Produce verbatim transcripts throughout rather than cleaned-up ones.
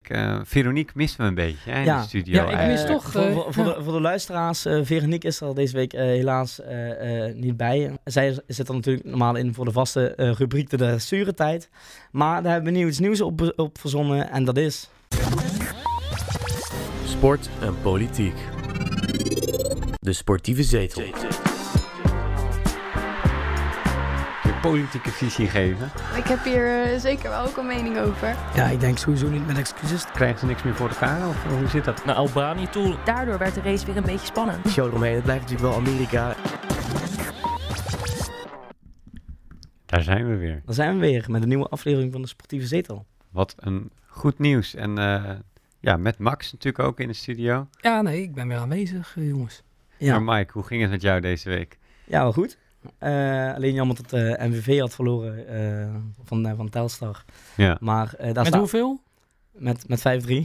week. Uh, Veronique mist me een beetje hè, in ja. de studio. Ja, ik mis uh, toch. Voor, uh, voor, voor, ja. de, voor de luisteraars, uh, Veronique is er deze week uh, helaas uh, uh, niet bij. Zij zit er natuurlijk normaal in voor de vaste uh, rubriek de zure tijd. Maar daar hebben we nieuws nieuws op, op verzonnen en dat is... Sport en politiek. De sportieve zetel. Politieke visie geven. Ik heb hier uh, zeker wel ook een mening over. Ja, ik denk sowieso niet met excuses. Krijgen ze niks meer voor elkaar of hoe zit dat? Naar Albanië toe. Daardoor werd de race weer een beetje spannend. De show eromheen, het blijft natuurlijk wel Amerika. Daar zijn we weer. Daar zijn we weer met een nieuwe aflevering van de sportieve zetel. Wat een goed nieuws. En uh, ja, met Max natuurlijk ook in de studio. Ja, nee, ik ben weer aanwezig, uh, jongens. Ja. Maar Mike, hoe ging het met jou deze week? Ja, wel goed. Uh, alleen jammer dat de uh, M V V had verloren uh, van, uh, van Telstar. Ja. Maar, uh, daar met sta- hoeveel? Met, met vijf drie.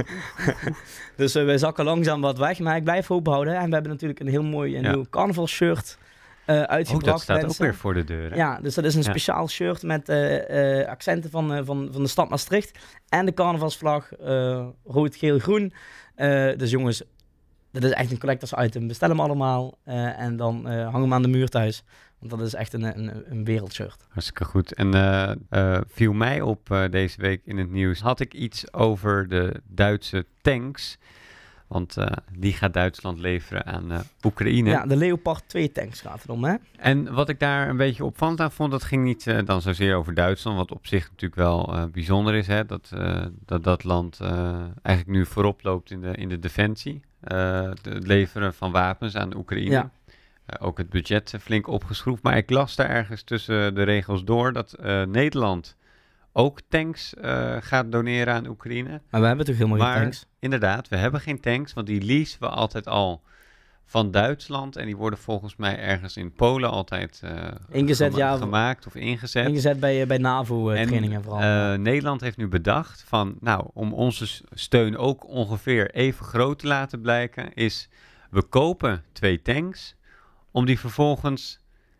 Dus uh, wij zakken langzaam wat weg. Maar ik blijf hoop houden. En we hebben natuurlijk een heel mooi een ja. nieuw carnavalshirt uh, uitgebracht. Oh, dat staat mensen. ook weer voor de deur. Hè? Ja, dus dat is een ja. speciaal shirt met uh, uh, accenten van, uh, van, van de stad Maastricht. En de carnavalsvlag. Uh, rood, geel, groen. Uh, dus jongens... Dat is echt een collectors item. Bestel hem allemaal uh, en dan uh, hang hem aan de muur thuis. Want dat is echt een, een, een wereldshirt. Hartstikke goed. En uh, uh, viel mij op uh, deze week in het nieuws. Had ik iets over de Duitse tanks. Want uh, die gaat Duitsland leveren aan uh, Oekraïne. Ja, de Leopard twee tanks gaat het om, hè? En wat ik daar een beetje opvallend aan vond, dat ging niet uh, dan zozeer over Duitsland. Wat op zich natuurlijk wel uh, bijzonder is, hè. Dat, uh, dat dat land uh, eigenlijk nu voorop loopt in de, in de defensie. Uh, het leveren van wapens aan de Oekraïne. Ja. Uh, ook het budget flink opgeschroefd. Maar ik las daar ergens tussen de regels door dat uh, Nederland ook tanks uh, gaat doneren aan Oekraïne. Maar we hebben toch helemaal maar, geen tanks? Inderdaad, we hebben geen tanks, want die leasen we altijd al van Duitsland. En die worden volgens mij ergens in Polen altijd uh, ingezet, gema- ja, gemaakt of ingezet. Ingezet bij, bij NAVO-trainingen uh, vooral. Uh, Nederland heeft nu bedacht van, nou, om onze steun ook ongeveer even groot te laten blijken, is we kopen twee tanks om die vervolgens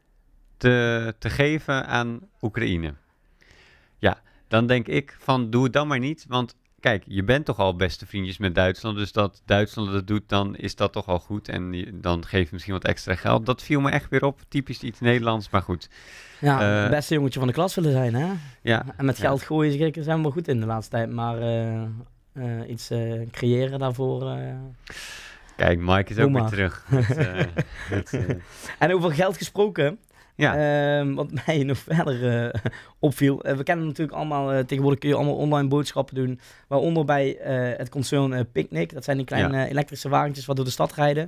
te, te geven aan Oekraïne. Ja, dan denk ik van, doe het dan maar niet, want kijk, je bent toch al beste vriendjes met Duitsland, dus dat Duitsland dat doet, dan is dat toch al goed. En je, dan geef je misschien wat extra geld. Dat viel me echt weer op, typisch iets Nederlands, maar goed. Ja, uh, het beste jongetje van de klas willen zijn, hè? Ja. En met geld ja. gooien zijn we wel goed in de laatste tijd, maar uh, uh, iets uh, creëren daarvoor... Uh, Kijk, Mike is ook weer terug. met, uh, met, uh... En over geld gesproken... Ja. Uh, wat mij nog verder uh, opviel. Uh, we kennen natuurlijk allemaal, uh, tegenwoordig kun je allemaal online boodschappen doen. Waaronder bij uh, het concern uh, Picnic. Dat zijn die kleine ja. uh, elektrische wagentjes wat door de stad rijden.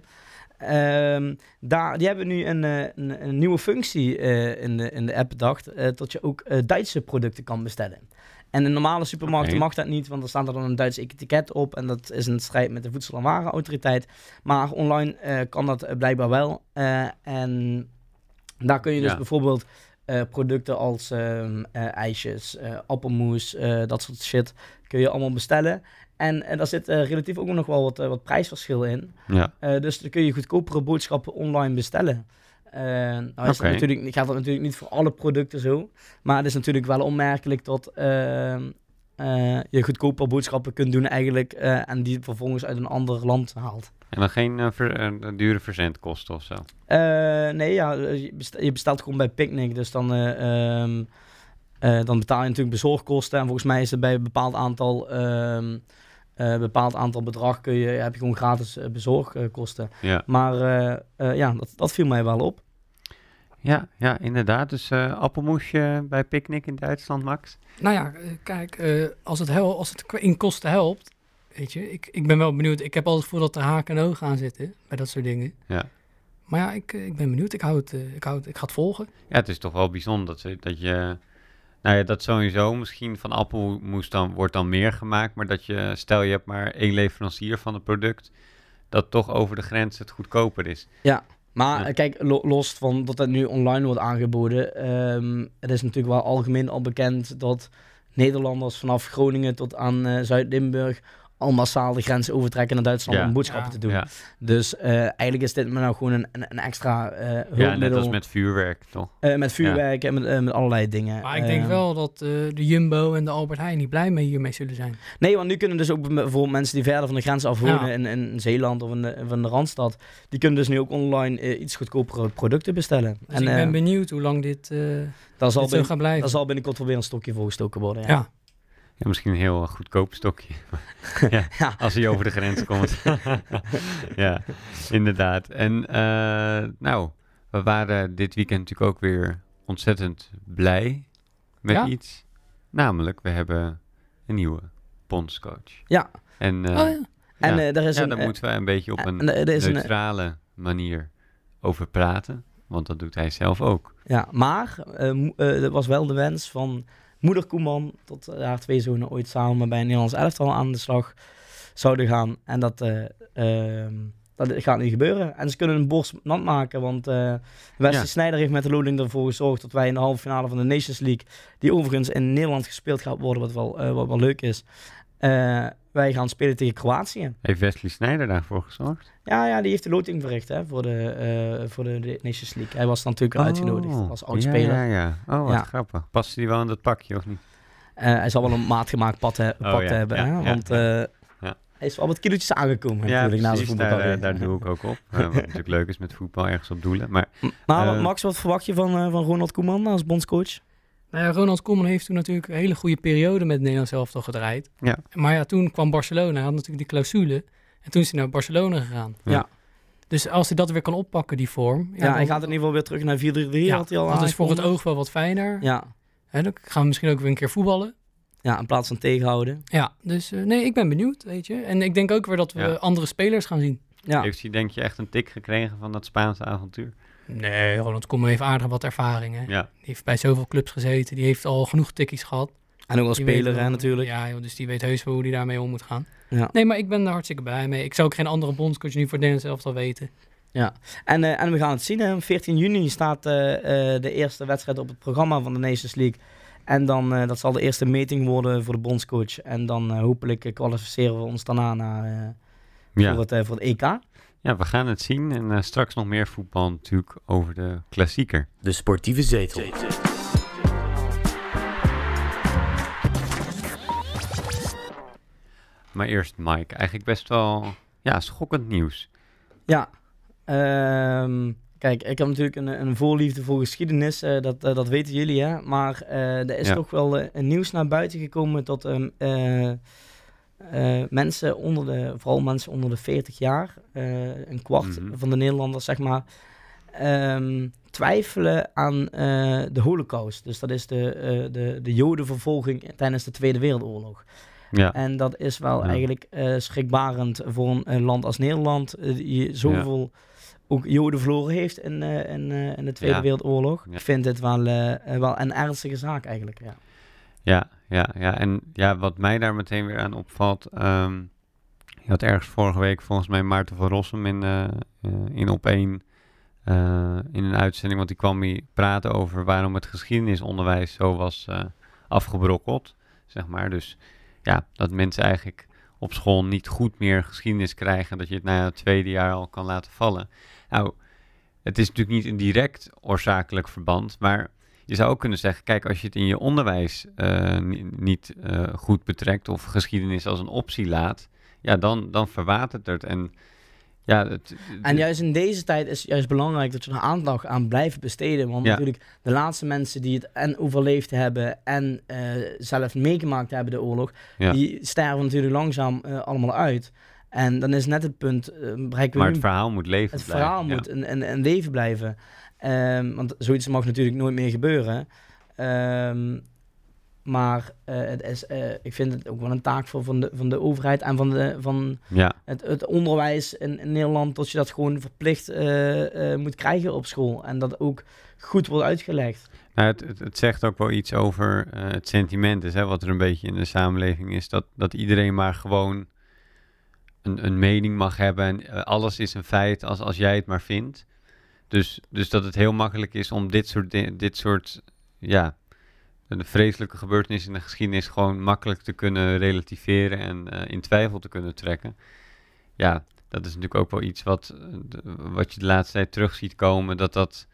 Uh, daar, die hebben nu een, uh, een, een nieuwe functie uh, in, de, in de app bedacht. Uh, dat je ook uh, Duitse producten kan bestellen. En in normale supermarkten okay. mag dat niet, want er staat er dan een Duits etiket op. En dat is in strijd met de Voedsel- en Warenautoriteit. Maar online uh, kan dat uh, blijkbaar wel. Uh, en... Daar kun je dus ja. bijvoorbeeld uh, producten als uh, uh, ijsjes, uh, appelmoes, uh, dat soort shit kun je allemaal bestellen. En uh, daar zit uh, relatief ook nog wel wat, uh, wat prijsverschil in. Ja. Uh, dus dan kun je goedkopere boodschappen online bestellen. Uh, nou is okay. dat natuurlijk, gaat dat natuurlijk niet voor alle producten zo. Maar het is natuurlijk wel onmerkelijk dat uh, uh, je goedkoper boodschappen kunt doen eigenlijk. Uh, en die vervolgens uit een ander land haalt. En dan geen uh, ver, uh, dure verzendkosten of zo? Uh, nee, ja, je bestelt, je bestelt gewoon bij Picnic, dus dan, uh, um, uh, dan betaal je natuurlijk bezorgkosten. En volgens mij is het bij een bepaald aantal, um, uh, bepaald aantal bedrag kun je, heb je gewoon gratis uh, bezorgkosten. Ja. Maar uh, uh, ja, dat, dat viel mij wel op. Ja, ja, inderdaad. Dus uh, appelmoesje bij Picnic in Duitsland, Max? Nou ja, uh, kijk, uh, als, het hel- als het in kosten helpt, weet je, ik, ik ben wel benieuwd. Ik heb altijd voor dat er haken en ogen aan zitten bij dat soort dingen. Ja. Maar ja, ik, ik ben benieuwd. Ik, hou het, uh, ik, hou het, ik ga het volgen. Ja, het is toch wel bijzonder dat, ze, dat je... Nou ja, dat sowieso misschien van appelmoes dan, wordt dan meer gemaakt. Maar dat je, stel je hebt maar één leverancier van het product, dat toch over de grens het goedkoper is. Ja. Maar ja. kijk, lo- los van dat het nu online wordt aangeboden. Um, het is natuurlijk wel algemeen al bekend dat Nederlanders vanaf Groningen tot aan uh, Zuid-Limburg al massaal de grens overtrekken naar Duitsland Ja. om boodschappen Ja. te doen. Ja. Dus uh, eigenlijk is dit maar nou gewoon een, een, een extra uh, hulpmiddel. Ja, net als met vuurwerk, toch? Uh, met vuurwerk ja. en met, uh, met allerlei dingen. Maar ik denk uh, wel dat uh, de Jumbo en de Albert Heijn niet blij mee hiermee zullen zijn. Nee, want nu kunnen dus ook bijvoorbeeld mensen die verder van de grens af wonen Ja. in, in Zeeland of in de, van de Randstad, die kunnen dus nu ook online uh, iets goedkopere producten bestellen. Dus en, ik ben uh, benieuwd hoe lang dit, uh, dat zal dit zo bin- gaat blijven. Daar zal binnenkort wel weer een stokje voor gestoken worden. Ja. Ja. Ja, misschien een heel goedkoop stokje. ja, Ja. Als hij over de grens komt. ja, inderdaad. En uh, nou, we waren dit weekend natuurlijk ook weer ontzettend blij met Ja? iets. Namelijk, we hebben een nieuwe bondscoach. Ja. En, uh, Oh, ja. En ja, uh, daar is ja, een, daar uh, moeten we een beetje op en, een uh, er is een, uh, neutrale manier over praten. Want dat doet hij zelf ook. Ja, maar uh, mo- uh, dat was wel de wens van moeder Koeman tot uh, haar twee zonen ooit samen bij een Nederlands elftal aan de slag zouden gaan. En dat, uh, uh, dat gaat niet gebeuren. En ze kunnen een borst nat maken, want uh, Wesley Ja. Sneijder heeft met de loading ervoor gezorgd dat wij in de halve finale van de Nations League, die overigens in Nederland gespeeld gaat worden, wat wel, uh, wat wel leuk is, uh, wij gaan spelen tegen Kroatië. Heeft Wesley Sneijder daarvoor gezorgd? Ja, ja, die heeft de loting verricht hè, voor, de, uh, voor de, de Nations League. Hij was natuurlijk al uitgenodigd als oud-speler. Ja, ja, ja. Oh, wat Ja. grappig. Past hij wel in dat pakje of niet? Uh, hij zal wel een maatgemaakt pad, he- Oh, pad ja, hebben, ja, hè? ja, want uh, ja. hij is wel wat kilootjes aangekomen Ja, natuurlijk na zijn precies. Daar, voetbalcarrière. uh, daar doe ik ook op. Uh, wat natuurlijk leuk is met voetbal, ergens op doelen. Maar Maar Uh, Max, wat verwacht je van, uh, van Ronald Koeman als bondscoach? Nou ja, Ronald Koeman heeft toen natuurlijk een hele goede periode met het Nederlands elftal gedraaid. Ja. Maar ja, toen kwam Barcelona, hij had natuurlijk die clausule. En toen is hij naar Barcelona gegaan. Ja. Ja. Dus als hij dat weer kan oppakken, die vorm. Ja, dan- hij gaat in ieder geval weer terug naar vier drie drie. Ja, had hij al dat is voor het aangekondigd. oog wel wat fijner. Ja. Hè, dan gaan we misschien ook weer een keer voetballen. ja, in plaats van tegenhouden. Ja, dus uh, nee, ik ben benieuwd, weet je. En ik denk ook weer dat we Ja. andere spelers gaan zien. Ja. heeft hij denk je echt een tik gekregen van dat Spaanse avontuur? Nee, Ronald Koeman heeft aardig wat ervaring. Hè. Ja. Die heeft bij zoveel clubs gezeten. Die heeft al genoeg tikkies gehad. En ook als Die speler, weet hè, wel- natuurlijk. Ja, joh, dus die weet heus wel hoe die daarmee om moet gaan. Ja. Nee, maar ik ben daar hartstikke blij mee. Ik zou ook geen andere bondscoach nu voor het Nederlands elftal weten. En, uh, en we gaan het zien. Hè. veertien juni staat uh, uh, de eerste wedstrijd op het programma van de Nations League. En dan, uh, dat zal de eerste meting worden voor de bondscoach. En dan uh, hopelijk uh, kwalificeren we ons daarna naar, uh, Ja. voor, het, uh, voor het E K. ja, we gaan het zien. En uh, straks nog meer voetbal natuurlijk over de klassieker. De sportieve zetel. Maar eerst Mike, eigenlijk best wel ja, schokkend nieuws. Ja, ehm, kijk, ik heb natuurlijk een, een voorliefde voor geschiedenis, uh, dat, uh, dat weten jullie, hè. Maar uh, er is Ja. toch wel uh, een nieuws naar buiten gekomen dat um, uh, uh, mensen onder de, vooral mensen onder de veertig jaar, uh, een kwart Mhm. van de Nederlanders, zeg maar, um, twijfelen aan uh, de Holocaust. Dus dat is de, uh, de, de Jodenvervolging tijdens de Tweede Wereldoorlog. Ja, En dat is wel Ja. eigenlijk uh, schrikbarend voor een, een land als Nederland, uh, die zoveel ook Joden verloren heeft in, uh, in, uh, in de Tweede Ja. Wereldoorlog. Ja. Ik vind dit wel, uh, uh, wel een ernstige zaak eigenlijk. Ja. ja, ja, ja. En ja, wat mij daar meteen weer aan opvalt. ehm, je had ergens vorige week volgens mij Maarten van Rossum in, uh, uh, in op één uh, in een uitzending. Want die kwam hier praten over waarom het geschiedenisonderwijs zo was uh, afgebrokkeld. Zeg maar. Dus ja, dat mensen eigenlijk op school niet goed meer geschiedenis krijgen. Dat je het na het tweede jaar al kan laten vallen. Nou, het is natuurlijk niet een direct oorzakelijk verband. Maar je zou ook kunnen zeggen, kijk, als je het in je onderwijs uh, ni- niet uh, goed betrekt. Of geschiedenis als een optie laat. Ja, dan, dan verwatert het. En ja, het, En juist in deze tijd is juist belangrijk dat we er aandacht aan blijven besteden. Want Ja. natuurlijk de laatste mensen die het en overleefd hebben en uh, zelf meegemaakt hebben de oorlog, Ja. die sterven natuurlijk langzaam uh, allemaal uit. En dan is net het punt, uh, bereiken we maar nu het verhaal moet leven het blijven. verhaal ja. moet een, een, een leven blijven. Um, want zoiets mag natuurlijk nooit meer gebeuren. Um, maar uh, het is, uh, ik vind het ook wel een taak voor, van, de, van de overheid en van, de, van Ja, het, het onderwijs in, in Nederland, dat je dat gewoon verplicht uh, uh, moet krijgen op school. En dat ook goed wordt uitgelegd. nou, het, het, het zegt ook wel iets over uh, het sentiment. Dus, hè, wat er een beetje in de samenleving is. Dat, dat iedereen maar gewoon een, een mening mag hebben. En uh, alles is een feit als, als jij het maar vindt. Dus, dus dat het heel makkelijk is om dit soort, di- dit soort ja, de vreselijke gebeurtenissen in de geschiedenis gewoon makkelijk te kunnen relativeren en uh, in twijfel te kunnen trekken. Ja, dat is natuurlijk ook wel iets wat, uh, de, wat je de laatste tijd terug ziet komen, dat dat...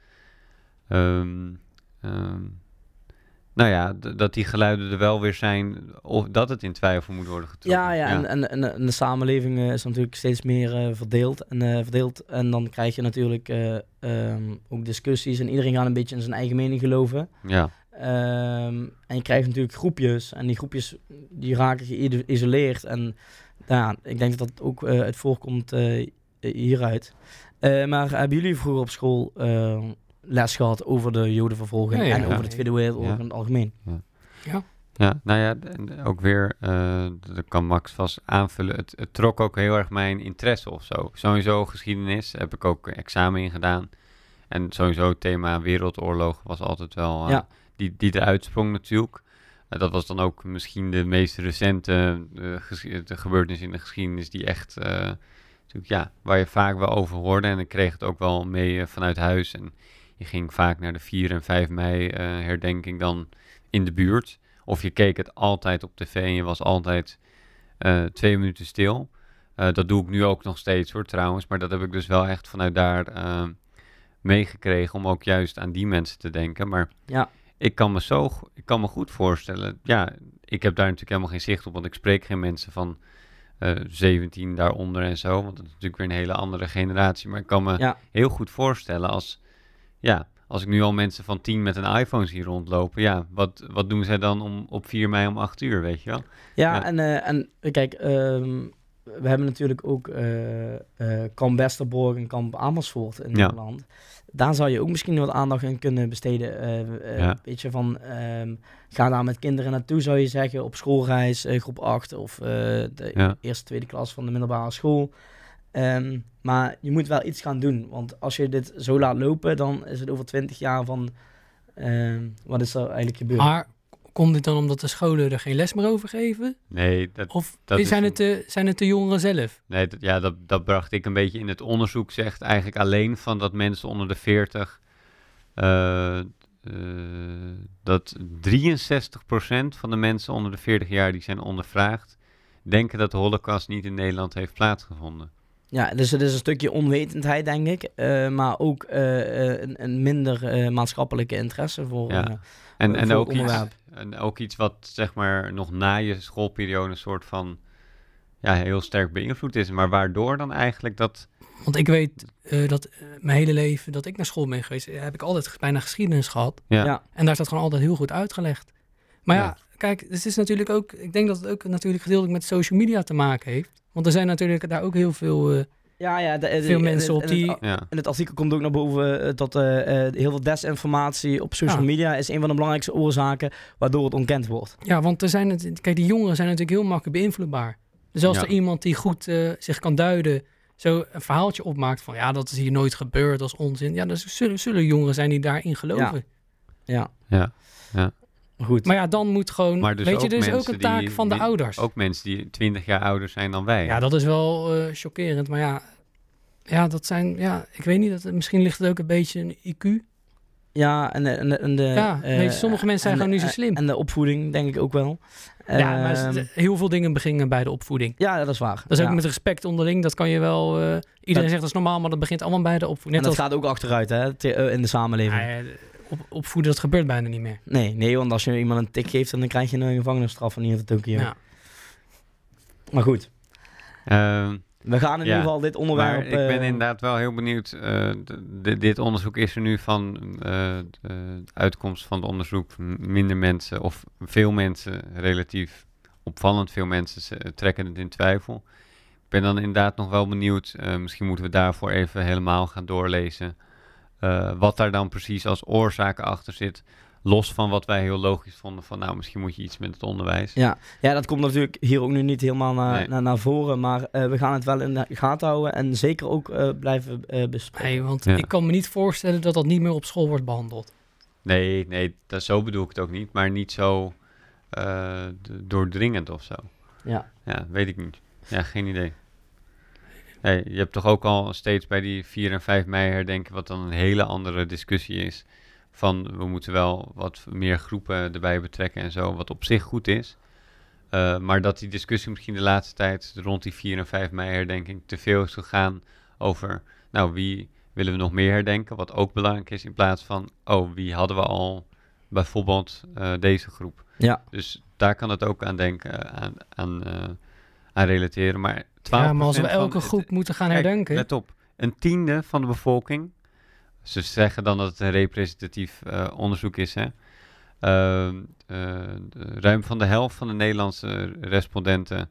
Um, um, nou ja, d- dat die geluiden er wel weer zijn, of dat het in twijfel moet worden getrokken. Ja, ja, ja. En, en, en, en de samenleving uh, is natuurlijk steeds meer uh, verdeeld, en, uh, verdeeld. En dan krijg je natuurlijk uh, um, ook discussies en iedereen gaat een beetje in zijn eigen mening geloven. Ja. Um, en je krijgt natuurlijk groepjes en die groepjes die raken geïsoleerd. En nou ja, ik denk dat dat ook uh, uit voorkomt uh, hieruit. Uh, maar hebben jullie vroeger op school uh, les gehad over de jodenvervolging Ja, ja, en ja. over de Tweede Wereldoorlog Ja. in het algemeen? Ja. Ja. Ja, nou ja, en ook weer, uh, dat kan Max vast aanvullen, het, het trok ook heel erg mijn interesse of zo. Sowieso geschiedenis, heb ik ook examen in gedaan. En sowieso het thema wereldoorlog was altijd wel, uh, Ja. die, die eruit sprong natuurlijk. Uh, dat was dan ook misschien de meest recente uh, ges- de gebeurtenis in de geschiedenis die echt, uh, natuurlijk, ja, waar je vaak wel over hoorde. En ik kreeg het ook wel mee uh, vanuit huis. En je ging vaak naar de vier en vijf mei uh, herdenking dan in de buurt. Of je keek het altijd op tv en je was altijd uh, twee minuten stil. Uh, dat doe ik nu ook nog steeds hoor trouwens. Maar dat heb ik dus wel echt vanuit daar uh, meegekregen om ook juist aan die mensen te denken. Maar Ja. ik kan me zo ik kan me goed voorstellen. Ja, ik heb daar natuurlijk helemaal geen zicht op. Want ik spreek geen mensen van uh, zeventien daaronder en zo. Want dat is natuurlijk weer een hele andere generatie. Maar ik kan me Ja. heel goed voorstellen als... Ja, als ik nu al mensen van tien met een iPhone zie rondlopen, ja, wat, wat doen zij dan om, op vier mei om acht uur, weet je wel? Ja, Ja. en, uh, en kijk, um, we hebben natuurlijk ook uh, uh, kamp Westerbork en kamp Amersfoort in Ja. Nederland. Daar zou je ook misschien wat aandacht in kunnen besteden. Uh, uh, Ja. Weet je, van um, ga daar met kinderen naartoe, zou je zeggen, op schoolreis, uh, groep acht of uh, de Ja. eerste, tweede klas van de middelbare school. Um, maar je moet wel iets gaan doen, want als je dit zo laat lopen, dan is het over twintig jaar van, um, wat is er eigenlijk gebeurd? Maar komt dit dan omdat de scholen er geen les meer over geven? Nee, dat, Of dat is zijn, een- het de, zijn het de jongeren zelf? nee, dat, ja, dat, dat bracht ik een beetje in het onderzoek, zegt eigenlijk alleen van dat mensen onder de veertig, uh, uh, dat drieënzestig procent van de mensen onder de veertig jaar die zijn ondervraagd, denken dat de Holocaust niet in Nederland heeft plaatsgevonden. Ja, dus het is een stukje onwetendheid, denk ik. Uh, maar ook uh, uh, een, een minder uh, maatschappelijke interesse voor, Ja. uh, En, voor en, het ook iets, onderwerp. en ook iets wat zeg maar nog na je schoolperiode een soort van ja, heel sterk beïnvloed is. Maar waardoor dan eigenlijk dat... Want ik weet uh, dat uh, mijn hele leven dat ik naar school ben geweest, heb ik altijd bijna geschiedenis gehad. Ja, Ja. En daar is dat gewoon altijd heel goed uitgelegd. Maar ja, Ja. kijk, het is natuurlijk ook, ik denk dat het ook natuurlijk gedeeltelijk met social media te maken heeft. Want er zijn natuurlijk daar ook heel veel, uh, Ja, ja, de, de, veel in mensen het- op in die... het, ja, in het artikel komt ook naar boven uh, dat uh, uh, heel veel desinformatie op social Ja. media is een van de belangrijkste oorzaken waardoor het ontkend wordt. Ja, want er zijn het, kijk, die jongeren zijn natuurlijk heel makkelijk beïnvloedbaar. Dus als Ja. er iemand die goed uh, zich kan duiden, zo een verhaaltje opmaakt van ja, dat is hier nooit gebeurd als onzin. Ja, dan zullen, zullen jongeren zijn die daarin geloven. Ja, ja. goed. Maar ja, dan moet gewoon, Maar dus weet je, ook er is ook mensen een taak die- van de die- ouders. Ook mensen die twintig jaar ouder zijn dan wij. Ja, dat is wel uh, chockerend. Maar ja, ja, dat zijn, ja, ik weet niet, dat, misschien ligt het ook een beetje een I Q. Ja, en, de- en, de- en de... Ja, uh, weet je, sommige mensen zijn en gewoon de- niet zo slim. En de opvoeding, denk ik ook wel. Ja, maar Ehm, s- heel veel dingen beginnen bij de opvoeding. ja, dat is waar. Dat is ook Ja. met respect onderling. Dat kan je wel... uh, iedereen Dat- zegt dat is normaal, maar dat begint allemaal bij de opvoeding. En Net dat als gaat ook achteruit, hè, te- uh, in de samenleving. Ja, ja, op, opvoeden, dat gebeurt bijna niet meer. Nee, nee, want als je iemand een tik geeft, dan krijg je een gevangenisstraf van hier tot Tokio. Ja. Maar goed, Ehm, we gaan in Ja, ieder geval dit onderwerp... maar ik ben eh, inderdaad wel heel benieuwd. eh, d- d- dit onderzoek is er nu van eh, de uitkomst van het onderzoek. m- Minder mensen of veel mensen, relatief opvallend veel mensen ze- trekken het in twijfel. Ik ben dan inderdaad nog wel benieuwd. eh, misschien moeten we daarvoor even helemaal gaan doorlezen. eh, wat daar dan precies als oorzaken achter zit. Los van wat wij heel logisch vonden van nou, misschien moet je iets met het onderwijs. Ja, ja, dat komt natuurlijk hier ook nu niet helemaal naar, Nee. naar, naar voren, maar uh, we gaan het wel in de gaten houden en zeker ook uh, blijven uh, bespreken. Nee, want Ja. ik kan me niet voorstellen dat dat niet meer op school wordt behandeld. Nee, nee, dat, zo bedoel ik het ook niet. Maar niet zo eh, d- doordringend of zo. Ja. Ja, weet ik niet. Ja, geen idee. Hey, je hebt toch ook al steeds bij die vier en vijf mei herdenken, wat dan een hele andere discussie is. van we moeten wel wat meer groepen erbij betrekken en zo, wat op zich goed is. Uh, maar dat die discussie misschien de laatste tijd rond die vier en vijf mei herdenking te veel is gegaan over, nou, wie willen we nog meer herdenken, wat ook belangrijk is, in plaats van, oh, wie hadden we al bijvoorbeeld uh, deze groep. Ja. Dus daar kan het ook aan denken, aan, aan, uh, aan relateren. Maar twaalf Ja, maar als we van elke het- groep moeten gaan Kijk, herdenken. let op, een tiende van de bevolking, ze zeggen dan dat het een representatief uh, onderzoek is, hè. Uh, uh, de- ruim van de helft van de Nederlandse respondenten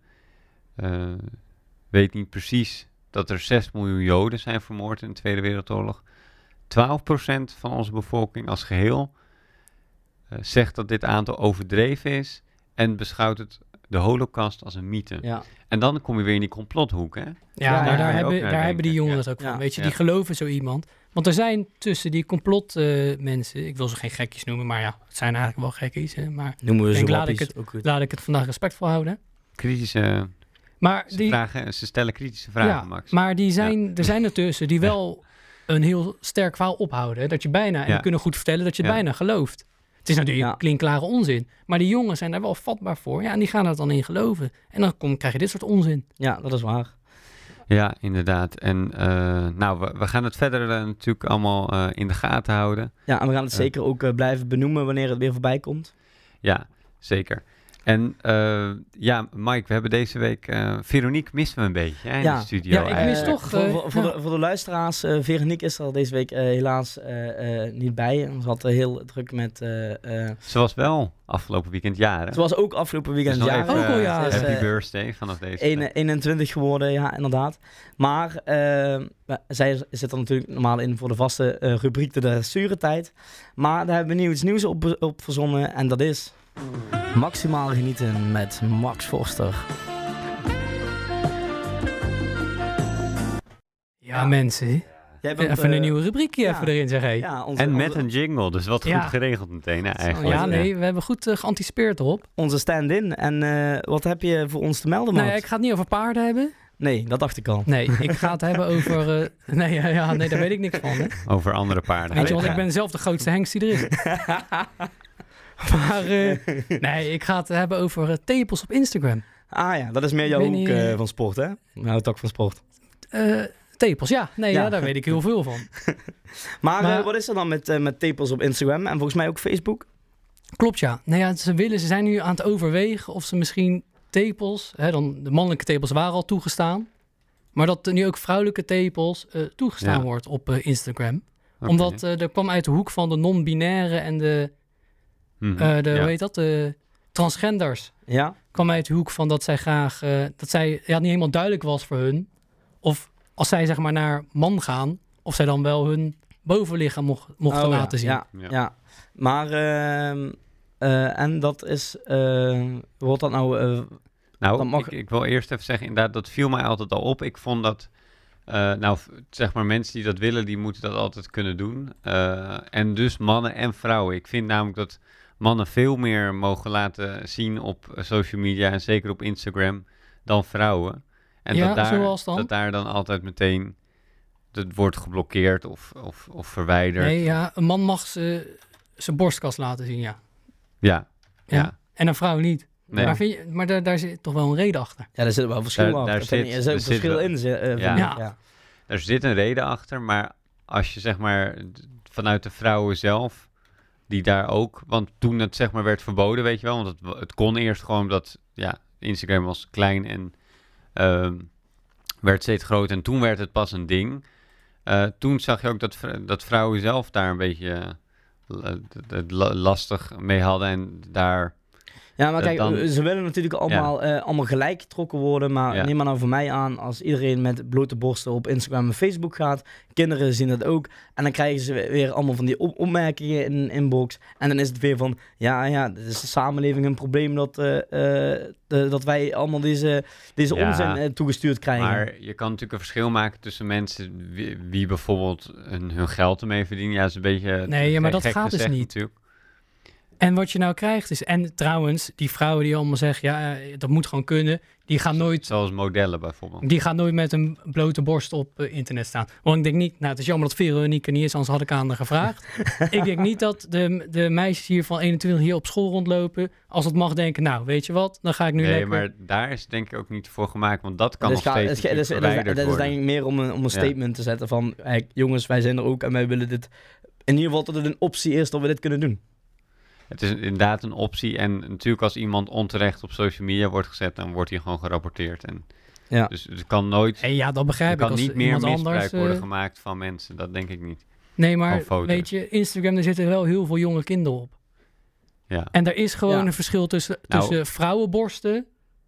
uh, weet niet precies dat er zes miljoen Joden zijn vermoord in de Tweede Wereldoorlog. twaalf procent van onze bevolking als geheel uh, zegt dat dit aantal overdreven is en beschouwt het de Holocaust als een mythe. Ja. En dan kom je weer in die complothoek, hè? Ja, Ja, maar ja, daar, ja, ook hebben, naar daar hebben die denken. jongeren Ja. het ook van. Ja. Weet je, Ja. die geloven zo iemand. Want er zijn tussen die complotmensen, mensen, ik wil ze geen gekkies noemen, maar ja, het zijn eigenlijk wel gekkies. Hè, maar Noemen we Ik ze denk, laat wappies, ik ook goed. laat ik het vandaag respectvol houden. Kritische, Maar ze, die, vragen, ze stellen kritische vragen, ja, Max. maar die zijn, er zijn ertussen die wel een heel sterk verhaal ophouden. Hè, dat je bijna, en Ja. die kunnen goed vertellen dat je het Ja. bijna gelooft. Het is natuurlijk Ja. klinkklare onzin. Maar die jongens zijn daar wel vatbaar voor. Ja, en die gaan er dan in geloven. En dan kom, krijg je dit soort onzin. Ja, dat is waar. Ja, inderdaad. En uh, nou, we, we gaan het verder uh, natuurlijk allemaal uh, in de gaten houden. Ja, en we gaan het Ja. zeker ook uh, blijven benoemen wanneer het weer voorbij komt. Ja, zeker. En uh, ja, Mike, we hebben deze week... Uh, Veronique missen we een beetje hè, in Ja. de studio. Ja, ik eigenlijk. mis Eh, toch, Voor, eh, voor, voor ja. de, voor de luisteraars, uh, Veronique is er deze week uh, helaas uh, uh, niet bij. Ze had uh, heel druk met... Uh, uh, Ze was wel afgelopen weekend jaren. ze was ook afgelopen weekend Dus nog jarig. even, Ook al uh, jaren. Ze is, Happy uh, birthday vanaf deze een- tijd. eenentwintig geworden, ja, inderdaad. Maar uh, zij zit er natuurlijk normaal in voor de vaste uh, rubriek de dressuurtijd. Maar daar hebben we nieuw iets nieuws op, op verzonnen en dat is... Maximaal genieten met Max Forster. Ja, mensen. Jij bent, Even uh, een nieuwe rubriekje ja. even erin, zeg hé. Ja, onze, En met onze, een jingle, dus wat Ja. goed geregeld meteen hè, eigenlijk. Ja, nee, we hebben goed uh, geanticipeerd erop. onze stand-in. En uh, wat heb je voor ons te melden, Max? Nou ja, ik ga het niet over paarden hebben. Nee, dat dacht ik al. Nee, ik ga het hebben over... Uh, nee, ja, ja, nee, daar weet ik niks van. Hè. Over andere paarden. Weet je, want Ja. ik ben zelf de grootste hengst die er is. Maar uh, nee, ik ga het hebben over uh, tepels op Instagram. Ah ja, dat is meer Ik jouw weet hoek niet, uh, uh, van sport, hè? Nou, tak van sport. Uh, tepels, ja. Nee, Ja. ja, daar weet ik heel veel van. Maar, Maar- uh, wat is er dan met, uh, met tepels op Instagram en volgens mij ook Facebook? Klopt, ja. Nou ja, ze willen, ze zijn nu aan het overwegen of ze misschien tepels, hè, dan de mannelijke tepels waren al toegestaan, maar dat er nu ook vrouwelijke tepels uh, toegestaan Ja. wordt op uh, Instagram. Oké. Omdat uh, er kwam uit de hoek van de non-binaire en de, Mhm. uh, de Ja. hoe heet dat, de transgenders. Ja? Kwam uit de hoek van dat zij graag, uh, dat zij, ja, niet helemaal duidelijk was voor hun, of als zij zeg maar naar man gaan, of zij dan wel hun bovenlichaam mocht, mochten Oh, ja. laten zien. Ja, Ja. ja. Maar, uh, uh, en dat is, uh, wordt dat nou... Uh, Nou, Dan mag- ik, ik wil eerst even zeggen, inderdaad, dat viel mij altijd al op. Ik vond dat, uh, nou, v- zeg maar, mensen die dat willen, die moeten dat altijd kunnen doen. Uh, en dus mannen en vrouwen. Ik vind namelijk dat mannen veel meer mogen laten zien op uh, social media en zeker op Instagram dan vrouwen. En Ja, dat, daar, zoals dan? dat daar dan altijd meteen het wordt geblokkeerd of, of, of verwijderd. Nee, ja, een man mag ze- zijn borstkas laten zien, ja. Ja, ja. Ja. En een vrouw niet. Nee. Maar, vind je, maar daar, daar zit toch wel een reden achter. ja, daar zit wel verschil Daar- af. daar Dat vind zit- ik- er zit er een zit verschil wel- in. zi- uh, vind Ja. ik, Ja. ja. Er zit een reden achter, maar als je zeg maar d- vanuit de vrouwen zelf, die daar ook, want toen het zeg maar werd verboden, weet je wel, want het, w- het kon eerst gewoon dat, ja, Instagram was klein en ehm, werd steeds groter en toen werd het pas een ding. Uh, toen zag je ook dat, vr- dat vrouwen zelf daar een beetje uh, la- d- d- la- lastig mee hadden en daar, Ja, maar Eh, kijk, dan- uh, ze willen natuurlijk allemaal, eh, allemaal gelijk getrokken worden. Maar Ja. neem maar nou voor mij aan, als iedereen met blote borsten op Instagram en Facebook gaat. Kinderen zien dat ook. En dan krijgen ze weer allemaal van die op- opmerkingen in een inbox. En dan is het weer van, ja, ja, het is de samenleving een probleem dat, eh, eh, de- dat wij allemaal deze, deze Ja. onzin eh, toegestuurd krijgen. maar je kan natuurlijk een verschil maken tussen mensen wie, wie bijvoorbeeld hun, hun geld ermee verdienen. Ja, dat is een beetje Nee, ja, maar gek- dat gek gaat dus gezegd niet. natuurlijk. En wat je nou krijgt is... En trouwens, die vrouwen die allemaal zeggen... ja, eh, dat moet gewoon kunnen... die gaan nooit, Zoals modellen bijvoorbeeld. die gaan nooit met een blote borst op uh, internet staan. Want ik denk niet... Nou, het is jammer dat Veronique er niet is... anders had ik aan haar gevraagd. Ik denk niet dat de, de meisjes hier van eenentwintig hier op school rondlopen... als het mag denken... nou, weet je wat? Dan ga ik nu nee, lekker... maar daar is het denk ik ook niet voor gemaakt. Want dat kan Dus nog ga- steeds het is- het is- natuurlijk het is- verwijderd Dat is worden. denk ik meer om een, om een Ja. statement te zetten van... Hey, jongens, wij zijn er ook en wij willen dit... In ieder geval dat het een optie is dat we dit kunnen doen. Het is inderdaad een optie. En natuurlijk als iemand onterecht op social media wordt gezet... dan wordt hij gewoon gerapporteerd. En Ja. Dus het kan nooit... Hey, ja, dat Er begrijp ik. kan Als niet meer iemand misbruik anders, worden uh, gemaakt van mensen. Dat denk ik niet. Nee, Van maar foto's. weet je, Instagram, daar zitten wel heel veel jonge kinderen op. Ja. En er is gewoon Ja. een verschil tussen, Nou- tussen vrouwenborsten,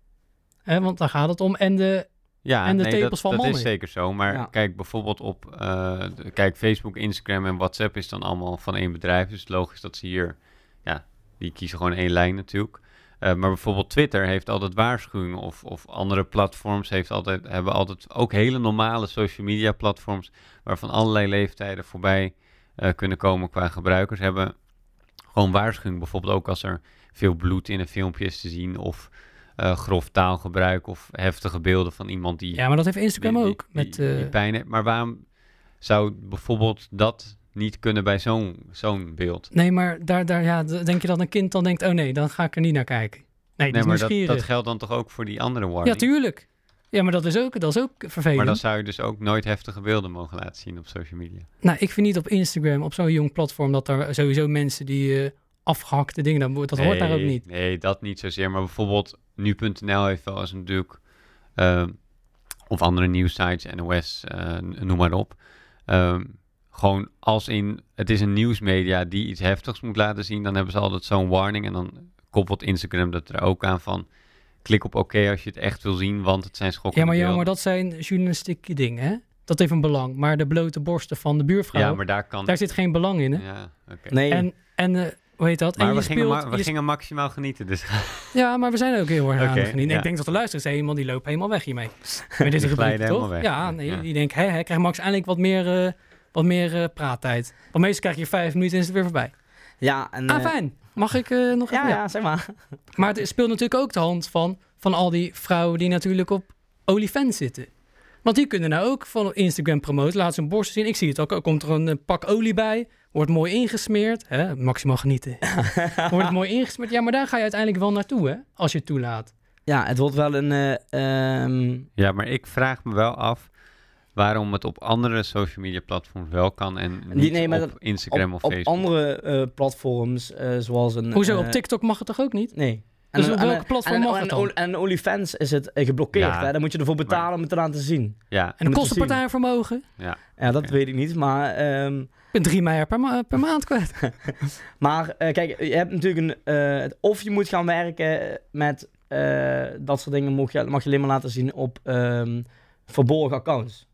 hè, want daar gaat het om, en de... Ja, En de nee, tepels dat, van dat mannen. is zeker zo. Maar Ja. kijk bijvoorbeeld op... eh, de- kijk, Facebook, Instagram en WhatsApp is dan allemaal van één bedrijf. Dus logisch dat ze hier... Ja, die kiezen gewoon één lijn natuurlijk. Eh, maar bijvoorbeeld Twitter heeft altijd waarschuwingen. Of, of andere platforms heeft altijd, hebben altijd ook hele normale social media platforms... waarvan allerlei leeftijden voorbij eh, kunnen komen qua gebruikers. Hebben gewoon waarschuwingen. Bijvoorbeeld ook als er veel bloed in een filmpje is te zien... of uh, grof taalgebruik of heftige beelden van iemand die... Ja, maar dat heeft Instagram die- die- ook. Met, die, die uh, pijn heeft. Maar waarom zou bijvoorbeeld dat niet kunnen bij zo'n zo'n beeld? nee, maar daar, daar ja, d- denk je dat een kind dan denkt... oh nee, dan ga ik er niet naar kijken. Nee, die Nee, is maar dat, nieuwsgierig. dat geldt dan toch ook voor die andere Ja, warning? tuurlijk. Ja, maar dat is ook, dat is ook vervelend. Maar dan zou je dus ook nooit heftige beelden mogen laten zien op social media. Nou, ik vind niet op Instagram, op zo'n jong platform... dat er sowieso mensen die uh, afgehakte dingen... dat, dat hoort daar ook niet. Nee, dat niet zozeer. Maar bijvoorbeeld nu punt n l heeft wel eens natuurlijk... Uh, of andere nieuwssites, N O S, uh, noem maar op. Um, gewoon als in... Het is een nieuwsmedia die iets heftigs moet laten zien... dan hebben ze altijd zo'n warning. En dan koppelt Instagram dat er ook aan van... klik op oké als je het echt wil zien... want het zijn schokkende Ja, maar, ja, beelden. maar dat zijn journalistieke dingen, hè? Dat heeft een belang. Maar de blote borsten van de buurvrouw... Ja, maar daar kan... daar zit geen belang in, hè? Ja, oké. Nee, En, en uh, hoe heet dat? Maar en je we, gingen, speelt, ma- we je gingen maximaal genieten, dus... Ja, maar we zijn ook heel erg aan Oké, het genieten. ja. Ik denk dat de luisteraars zeggen, man, die lopen helemaal weg hiermee. Met deze Die rubriek, glijden toch? helemaal weg. Ja, nee, Ja. die denken, hé, hij krijgt Max eindelijk wat meer, uh, wat meer uh, praattijd. Want meestal krijg je vijf minuten en is het weer voorbij. ja, en... Ah, eh, fijn. Mag ik uh, nog Ja, even? ja, zeg maar. Maar het speelt natuurlijk ook de hand van, van al die vrouwen die natuurlijk op OnlyFans zitten. Want die kunnen nou ook van Instagram promoten. Laat ze hun borsten zien. Ik zie het ook. Er komt er een uh, pak olie bij. Wordt mooi ingesmeerd. Hè? Maximaal genieten. Wordt het mooi ingesmeerd. Ja, maar daar ga je uiteindelijk wel naartoe, hè? Als je het toelaat. Ja, het wordt wel een... eh, ehm, Ja, maar ik vraag me wel af... waarom het op andere social media platforms wel kan... en niet Die- nee, maar op dat- Instagram op, of op Facebook. andere eh, platforms, eh, zoals een... Hoezo? eh, Op TikTok mag het toch ook niet? Nee. Dus En- op en- welke en- platform en- mag en- het dan? En OnlyFans is het eh, geblokkeerd, Ja, hè? Daar moet je ervoor betalen maar- om het te laten zien. Ja, En dan moet kost je de zien. partij een vermogen. ja. Ja, dat Oké. weet ik niet, maar... ehm, Ik ben drie meijer per, ma- per maand kwijt. Maar eh, kijk, je hebt natuurlijk een... eh, of je moet gaan werken met eh, dat soort dingen... Mag je, mag je alleen maar laten zien op ehm, verborgen accounts.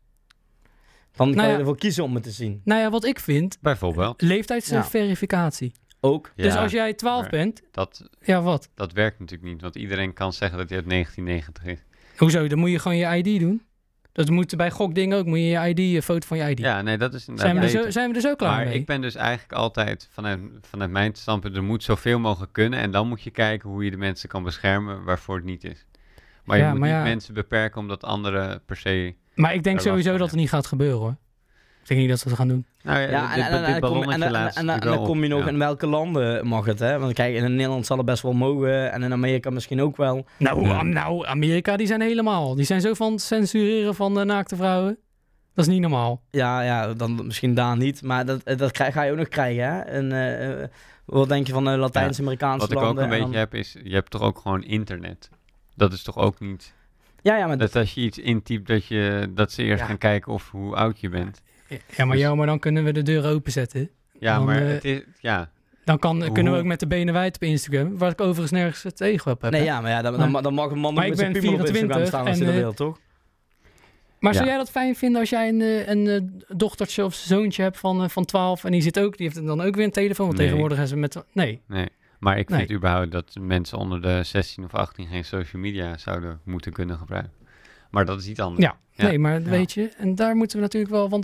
Dan kan Nou je ja. ervoor kiezen om het te zien. Nou ja, wat ik vind, Bijvoorbeeld. leeftijdsverificatie. Ook. Dus Ja, als jij twaalf maar bent, Dat, ja wat? dat werkt natuurlijk niet. Want iedereen kan zeggen dat hij uit negentien negentig is. Hoezo? Dan moet je gewoon je I D doen. Dat moet bij gokdingen ook. Moet je je I D, een foto van je I D. Ja, nee, dat is zijn, we er inderdaad zo, beter. zijn we er zo klaar Maar mee? ik ben dus eigenlijk altijd vanuit, vanuit mijn standpunt... er moet zoveel mogelijk kunnen... en dan moet je kijken hoe je de mensen kan beschermen... waarvoor het niet is. Maar je Ja, moet maar niet ja. mensen beperken... omdat anderen per se... Maar ik denk Er was sowieso van, dat ja. het niet gaat gebeuren, hoor. Ik denk niet dat ze het gaan doen. Nou ja, Ja, dit, en, en, en, dit dan kom- ballonnetje en, en, laatst en, en, natuurlijk dan wel kom je op, nog ja. in welke landen mag het, hè? Want kijk, in Nederland zal het best wel mogen en in Amerika misschien ook wel. Nou, Ja. am- nou, Amerika, die zijn helemaal... Die zijn zo van het censureren van de naakte vrouwen. Dat is niet normaal. Ja, ja, dan misschien daar niet, maar dat, dat krijg, ga je ook nog krijgen, hè? En, eh, eh, wat denk je van de Latijns-Amerikaanse Wat ik landen? ook een en beetje dan- heb is... je hebt toch ook gewoon internet. Dat is toch ook niet... Ja, ja, maar dat als je iets intypt... dat, je, dat ze eerst Ja. gaan kijken of hoe oud je bent. Ja, maar, Dus- ja, maar dan kunnen we de deur openzetten. Ja, Dan, maar eh, het is... Ja, Dan kan, Hoe- kunnen we ook met de benen wijd op Instagram. Waar ik overigens nergens tegen heb. nee, hè. ja, maar ja, dan, Maar- dan, dan mag een man Maar ook ik met zijn ben piemel op Instagram vierentwintig staan als hij en, dat eh, wil, toch? Maar zou Ja. jij dat fijn vinden als jij een, eh, een, eh, dochtertje of zoontje hebt van, eh, van twaalf en die zit ook, die heeft dan ook weer een telefoon? Want Nee. tegenwoordig hebben ze met... Nee. nee. Maar ik Nee. vind überhaupt dat mensen onder de zestien of achttien... geen social media zouden moeten kunnen gebruiken. Maar dat is iets anders. Ja, Ja. nee, maar Ja. weet je, en daar moeten we natuurlijk wel, want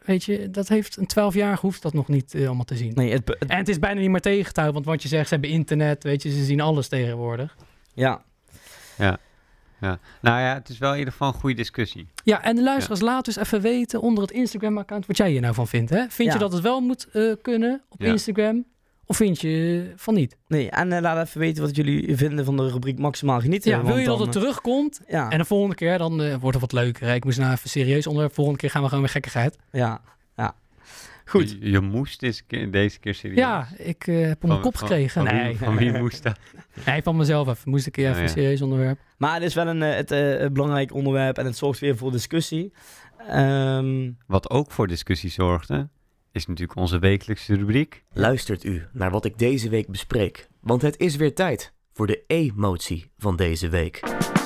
weet je, dat heeft een twaalfjarige hoeft dat nog niet uh, allemaal te zien. Nee, het, het, en het is bijna niet meer tegen te houden, want wat je zegt, ze hebben internet, weet je, ze zien alles tegenwoordig. Ja. Ja. Ja. Nou ja, het is wel in ieder geval een goede discussie. Ja, en de luisteraars, ja. laat dus even weten onder het Instagram-account wat jij hier nou van vindt. Hè? Vind ja. je dat het wel moet uh, kunnen op ja. Instagram? Of vind je van niet? Nee, en uh, laat even weten wat jullie vinden van de rubriek Maximaal Genieten. Ja, wil je dan, dat het terugkomt? Ja. En de volgende keer dan uh, wordt het wat leuker. Hè? Ik moest nou even serieus onderwerp. Volgende keer gaan we gewoon weer gekkigheid. Ja, ja. Goed. Je, je moest deze keer, deze keer serieus. Ja, ik uh, heb op mijn kop gekregen. Van, van, nee. wie, van wie moest dat? Nee, van mezelf even. Moest ik even oh, ja. een serieus onderwerp. Maar het is wel een, het, uh, een belangrijk onderwerp en het zorgt weer voor discussie. Um... Wat ook voor discussie zorgde, is natuurlijk onze wekelijkse rubriek. Luistert u naar wat ik deze week bespreek, want het is weer tijd voor de emotie van deze week.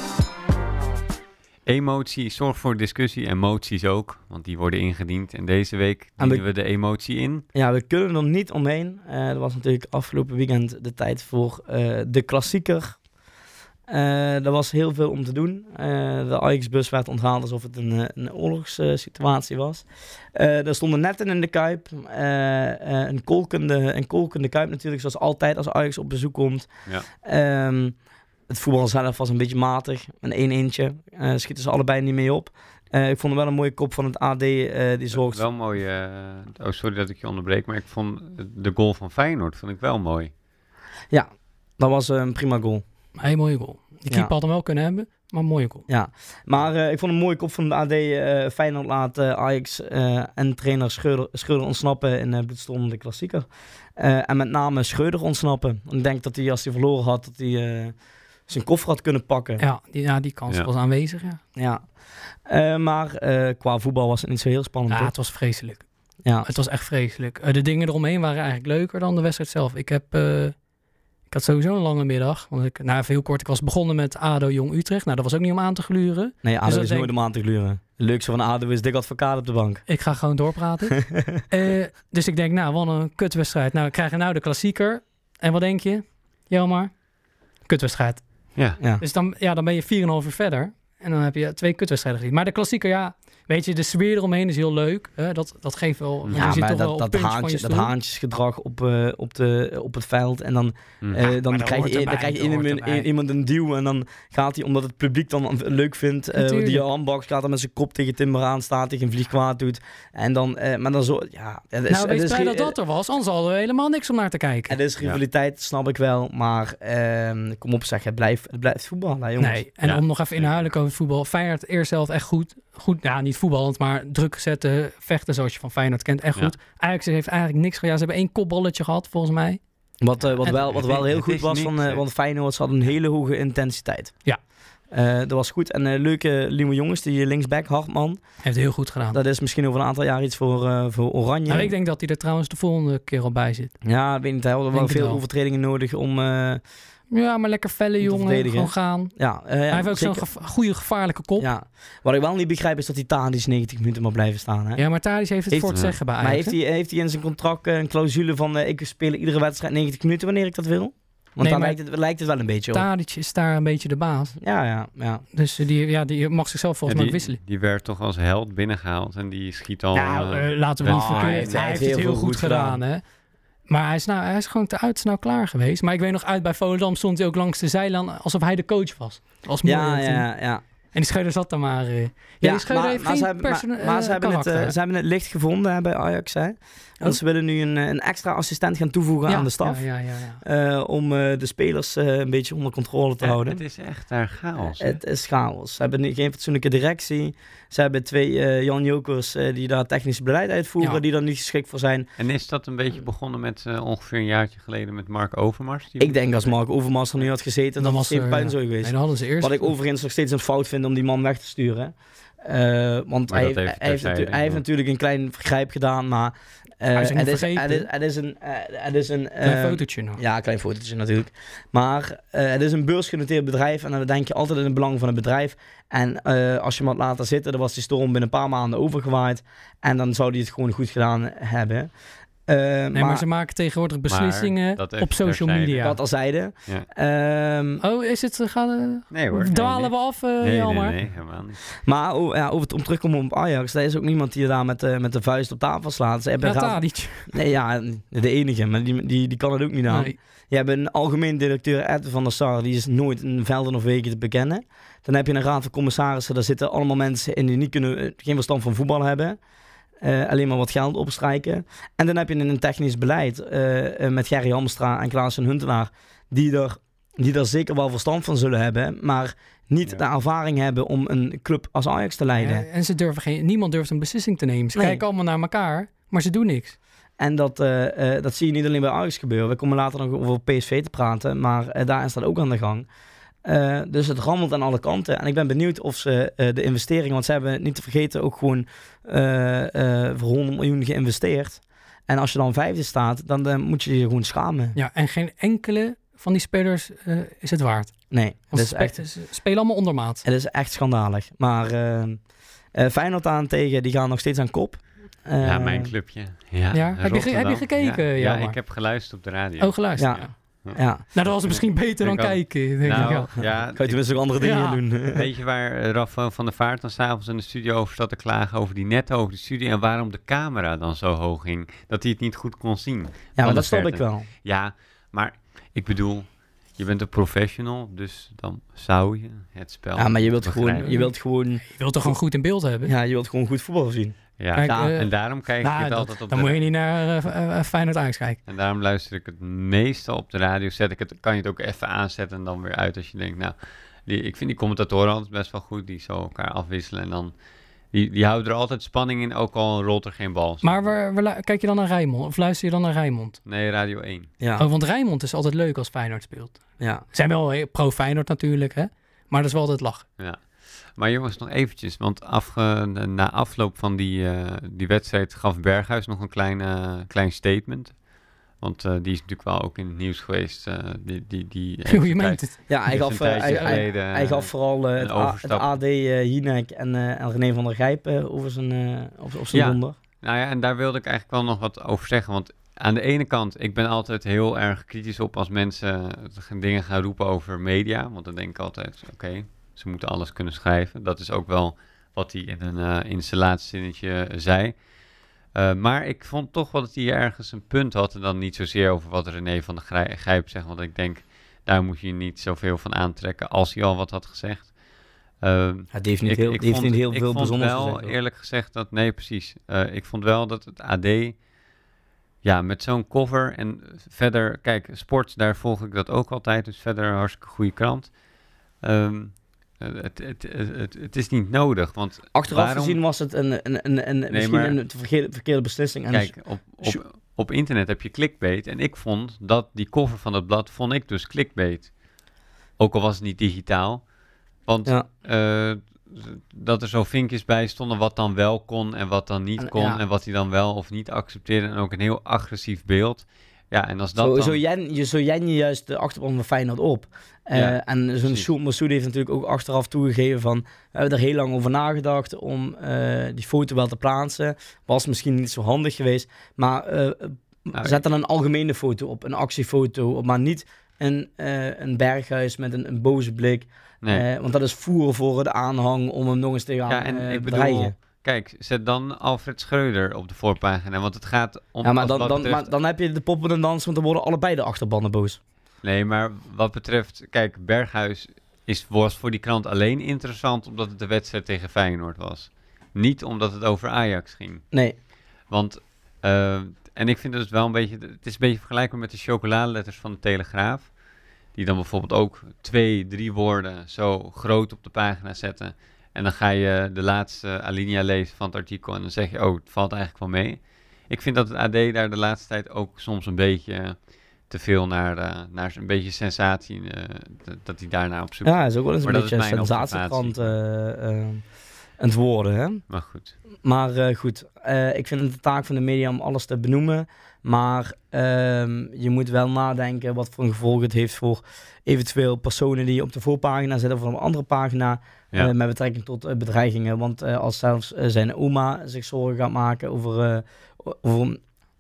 Emotie zorgt voor discussie en moties ook, want die worden ingediend. En deze week dienen we, we de emotie in. Ja, we kunnen er niet omheen. Uh, er was natuurlijk afgelopen weekend de tijd voor uh, de klassieker. Uh, er was heel veel om te doen. Uh, de Ajax-bus werd onthaald alsof het een, een oorlogssituatie uh, was. Uh, er stonden netten in de Kuip. Uh, uh, een, kolkende, een kolkende Kuip natuurlijk, zoals altijd als Ajax op bezoek komt. Ja. Um, het voetbal zelf was een beetje matig. Een één-eentje. Uh, schieten ze allebei niet mee op. Uh, ik vond het wel een mooie kop van het A D. Uh, die zorgt... Wel mooi. Uh, oh, sorry dat ik je onderbreek, maar ik vond de goal van Feyenoord vond ik wel mooi. Ja, dat was uh, een prima goal. Een hele mooie goal. Die keeper ja. had hem wel kunnen hebben, maar een mooie goal. Ja, maar uh, ik vond een mooie kop van de A D. Uh, Feyenoord laat uh, Ajax uh, en trainer Schreuder, Schreuder ontsnappen in uh, bloedstollende klassieker. Uh, en met name Schreuder ontsnappen. Ik denk dat hij, als hij verloren had, dat hij uh, zijn koffer had kunnen pakken. Ja, die, ja, die kans ja. was aanwezig, ja. ja. Uh, maar uh, qua voetbal was het niet zo heel spannend. Ja, toch? Het was vreselijk. Ja. Het was echt vreselijk. Uh, de dingen eromheen waren eigenlijk leuker dan de wedstrijd zelf. Ik heb... Uh, Ik had sowieso een lange middag. Want ik, nou, even heel kort, ik was begonnen met ADO Jong Utrecht. Nou, dat was ook niet om aan te gluren. Nee, ADO dus is denk... nooit om aan te gluren. Het leukste van ADO is dik advocaat op de bank. Ik ga gewoon doorpraten. uh, dus ik denk, nou, wat een kutwedstrijd. Nou, we krijgen nou de klassieker. En wat denk je, Jelmar? Kutwedstrijd. Ja. ja. Dus dan, ja, dan ben je vier en een half uur verder. En dan heb je twee kutwedstrijden gezien. Maar de klassieker, ja... Weet je, de sfeer eromheen is heel leuk. Hè? Dat, dat geeft wel... Ja, maar dat, wel dat, haantje, dat haantjesgedrag op, uh, op, de, op het veld. En dan, mm. uh, dan krijg je, dan krijg je iemand, iemand een duw. En dan gaat hij, omdat het publiek dan leuk vindt... Uh, die handbaks gaat dan met zijn kop tegen Timber aan staat. Tegen een vlieg kwaad doet. En dan... Uh, maar dan zo... Ja, het is, nou, wees het is, blij dat dat er was. Anders hadden we helemaal niks om naar te kijken. Het is rivaliteit, ja. snap ik wel. Maar uh, kom op zeg, het blijft, het blijft voetbal. Nou, jongens. Nee, en ja. om nog even inhoudelijk over het voetbal. Feyenoord eerst zelf echt goed. Goed, ja, niet voetballend, maar druk zetten, vechten zoals je van Feyenoord kent. Echt goed. Ja. Ajax heeft eigenlijk niks gedaan. Ja, ze hebben één kopballetje gehad, volgens mij. Wat, uh, wat, wel, wat wel heel goed was, van, uh, want Feyenoord had een hele hoge intensiteit. Ja. Uh, dat was goed. En uh, leuke nieuwe jongens, die linksback, Hartman. Heeft heel goed gedaan. Dat is misschien over een aantal jaar iets voor, uh, voor Oranje. Nou, ik denk dat hij er trouwens de volgende keer al bij zit. Ja, ik weet niet. Hij had wel veel overtredingen nodig om... Uh, Ja, maar lekker felle jongen, gewoon gaan. Ja, uh, ja, hij heeft ook zo'n gev- goede gevaarlijke kop. Ja. Wat ik wel niet begrijp is dat hij Tadic negentig minuten mag blijven staan. Hè? Ja, maar Tadic heeft het heeft, voor het zeggen bij Ajax. Maar heeft hij, heeft hij in zijn contract een clausule van uh, ik speel iedere wedstrijd negentig minuten wanneer ik dat wil? Want nee, dan lijkt het, lijkt het wel een beetje op. Tadic is daar een beetje de baas. Ja, ja, ja. Dus uh, die, ja, die mag zichzelf volgens ja, mij die, wisselen. Die werd toch als held binnengehaald en die schiet al... Nou, uh, laten we niet oh, verkeerd. Hij heeft, hij heeft het heel, heel goed gedaan, gedaan hè. Maar hij is, nou, hij is gewoon te uit snel klaar geweest. Maar ik weet nog, uit bij Volendam stond hij ook langs de zijlijn alsof hij de coach was. Dat was mooi. Ja, ja, ja. En die Schreuder zat dan maar... Uh, ja, ja, die Schreuder maar, heeft maar geen ze hebben, persona- maar, maar ze, hebben het, uh, ze hebben het licht gevonden hè, bij Ajax. Hè? Want oh. ze willen nu een, een extra assistent gaan toevoegen ja, aan de staf. Ja, ja, ja, ja. Uh, om uh, de spelers uh, een beetje onder controle te ja, houden. Het is echt daar chaos. Uh, het is chaos. Ze hebben geen fatsoenlijke directie. Ze hebben twee uh, Jan Jokers uh, die daar technisch beleid uitvoeren. Ja. Die daar niet geschikt voor zijn. En is dat een beetje begonnen met uh, ongeveer een jaartje geleden met Mark Overmars? Die ik denk als Mark Overmars er nu had gezeten, dan, dan was het geen puin zo geweest. Nee, dan hadden ze eerst... Wat ik overigens nog steeds een fout vind om die man weg te sturen. Uh, want hij heeft, heeft, hij, heeft natu- hij heeft natuurlijk een klein vergrijp gedaan, maar uh, het, is, het, is, het is een... Uh, het is een uh, klein fotootje nog. Ja, een klein fotootje natuurlijk. Maar uh, het is een beursgenoteerd bedrijf en dan denk je altijd in het belang van het bedrijf. En uh, als je hem had laten zitten, dan was die storm binnen een paar maanden overgewaaid. En dan zou hij het gewoon goed gedaan hebben. Uh, Nee, maar, maar ze maken tegenwoordig beslissingen dat even op social terzijde. media. dat al zeiden. Ja. Um, Oh, is het... Gaan, Nee hoor. nee, dwalen nee. we af, uh, Nee, Jalmar? nee, nee, helemaal niet. maar oh, ja, over het om terugkomen op Ajax, er is ook niemand die daar met, uh, met de vuist op tafel slaat. Ze hebben Ja, raad- Tadic. Nee, ja, de enige, maar die, die, die kan het ook niet aan. Nee. Je hebt een algemeen directeur, Ed van der Sar, die is nooit in velden of wegen te bekennen. Dan heb je een raad van commissarissen, daar zitten allemaal mensen in die niet kunnen, geen verstand van voetbal hebben. Uh, alleen maar wat geld opstrijken. En dan heb je een technisch beleid uh, uh, met Gerry Hamstra en Klaas-Jan Huntelaar, die er, die er zeker wel verstand van zullen hebben, maar niet Ja. de ervaring hebben om een club als Ajax te leiden. Ja, en ze durven geen, niemand durft een beslissing te nemen. Ze Nee. kijken allemaal naar elkaar, maar ze doen niks. En dat, uh, uh, dat zie je niet alleen bij Ajax gebeuren. We komen later nog over P S V te praten, maar uh, daar is dat ook aan de gang. Uh, dus het rammelt aan alle kanten. En ik ben benieuwd of ze uh, de investeringen, want ze hebben niet te vergeten ook gewoon uh, uh, voor honderd miljoen geïnvesteerd. En als je dan vijfde staat, dan uh, moet je je gewoon schamen. Ja, en geen enkele van die spelers uh, is het waard. Nee, Want dat ze, is spe- echt, ze spelen allemaal ondermaat. het is echt schandalig. Maar uh, uh, Feyenoord daarentegen, die gaan nog steeds aan kop. Uh, Ja, mijn clubje. Ja, Ja, heb je ge- heb je Rotterdam. gekeken, Ja, ja, Jalmar? ik heb geluisterd op de radio. Oh, geluisterd. Ja. Ja. Ja, Nou, dat was misschien beter dan Ik had- kijken. Denk ik, Nou, ja. ja, kan je tenminste ook andere dingen Ja. doen. weet je waar eh, Rafael van der Vaart dan s'avonds in de studio over zat te klagen over die netten over de studio en waarom de camera dan zo hoog ging? Dat hij het niet goed kon zien. Ja, van maar de dat snap verte. ik wel. Ja, maar ik bedoel, je bent een professional, dus dan zou je het spel Ja, maar je wilt begrijpen. gewoon, je wilt gewoon, Je wilt toch gewoon goed in beeld hebben? ja, je wilt gewoon goed voetbal zien. Ja, Kijk, ja, eh, en daarom kijk Nou, ik het dat- altijd op dan de moet je niet naar uh, uh, Feyenoord Ajax kijken. En daarom luister ik het meestal op de radio. Zet ik het, kan je het ook even aanzetten en dan weer uit als je denkt, nou, die, ik vind die commentatoren altijd best wel goed, die zo elkaar afwisselen en dan, die, die houden er altijd spanning in, ook al rolt er geen bal. Maar waar, waar lu- kijk je dan naar Rijnmond? Of luister je dan naar Rijnmond? Nee, Radio één. Ja, Oh, want Rijnmond is altijd leuk als Feyenoord speelt. ja. Ze zijn wel heel pro-Feyenoord natuurlijk, hè? Maar dat is wel altijd lachen. Ja. Maar jongens, nog eventjes, want afge, na afloop van die, uh, die wedstrijd gaf Berghuis nog een klein, uh, klein statement. Want uh, die is natuurlijk wel ook in het nieuws geweest. Uh, die, die, die heeft Hoe je een meent tijd- het. Ja, hij heeft gaf, een uh, tijdje hij, hij, geleden, hij gaf vooral uh, een het, A, het overstap. A D, uh, Hinek en, uh, en René van der Gijp uh, over zijn, uh, op, op zijn Ja. donder. Nou ja, en daar wilde ik eigenlijk wel nog wat over zeggen. Want aan de ene kant, ik ben altijd heel erg kritisch op als mensen dingen gaan roepen over media. Want dan denk ik altijd, oké, okay, ze moeten alles kunnen schrijven. Dat is ook wel wat hij in, een, uh, in zijn laatste zinnetje zei. Uh, maar ik vond toch wel dat hij ergens een punt had. En dan niet zozeer over wat René van der Gijp zegt. Want ik denk, daar moet je niet zoveel van aantrekken als hij al wat had gezegd. Uh, Ja, die heeft niet ik, heel, ik die heeft vond, niet heel ik veel vond bijzonders wel, gezegd. hoor. eerlijk gezegd, dat... Nee, precies. Uh, ik vond wel dat het A D... Ja, met zo'n cover en verder... Kijk, sport, daar volg ik dat ook altijd. Dus verder een hartstikke goede krant. Um, het, het, het, het, het is niet nodig, want... Achteraf waarom... gezien was het een, een, een, een, Nee, misschien maar- een te verkeerde, verkeerde beslissing. En Kijk, op, op, op internet heb je clickbait. En ik vond dat die cover van het blad, vond ik dus clickbait. Ook al was het niet digitaal. Want ja, uh, dat er zo vinkjes bij stonden wat dan wel kon en wat dan niet En, kon. ja. En wat hij dan wel of niet accepteerde. En ook een heel agressief beeld. Ja, en als dat zo, dan... zo, jen, je, zo jen je juist de achterban van Feyenoord op. Uh, Ja, en zo'n precies. Sjoerd Massoud heeft natuurlijk ook achteraf toegegeven van... We hebben er heel lang over nagedacht om uh, die foto wel te plaatsen. Was misschien niet zo handig geweest. Maar uh, Nou, zet dan een algemene foto op, een actiefoto op. Maar niet een, uh, een Berghuis met een, een boze blik. nee. Uh, want dat is voeren voor de aanhang om hem nog eens te gaan ja, en uh, ik bedreigen. bedoel... Kijk, zet dan Alfred Schreuder op de voorpagina. Want het gaat om... Ja, maar als dan, wat dan, betreft- maar dan heb je de poppen en dansen, want dan worden allebei de achterbannen boos. Nee, maar wat betreft... Kijk, Berghuis is, was voor die krant alleen interessant... omdat het de wedstrijd tegen Feyenoord was. Niet omdat het over Ajax ging. Nee, Want... Uh, en ik vind het dus wel een beetje... Het is een beetje vergelijkbaar met de chocoladeletters van de Telegraaf. Die dan bijvoorbeeld ook twee, drie woorden zo groot op de pagina zetten. En dan ga je de laatste alinea lezen van het artikel. En dan zeg je, oh, het valt eigenlijk wel mee. Ik vind dat het A D daar de laatste tijd ook soms een beetje te veel naar, uh, naar een beetje sensatie... Uh, dat, dat hij daarna op zoek ja, is ook wel eens een Maar dat beetje is een mijn sensatiekrant uh, uh, aan het worden, hè? Maar goed. Maar uh, goed, uh, ik vind het de taak van de media om alles te benoemen. Maar uh, je moet wel nadenken wat voor een gevolg het heeft voor eventueel personen die op de voorpagina zitten of op een andere pagina. Ja. Uh, met betrekking tot uh, bedreigingen. Want uh, als zelfs uh, zijn oma zich zorgen gaat maken over, uh, over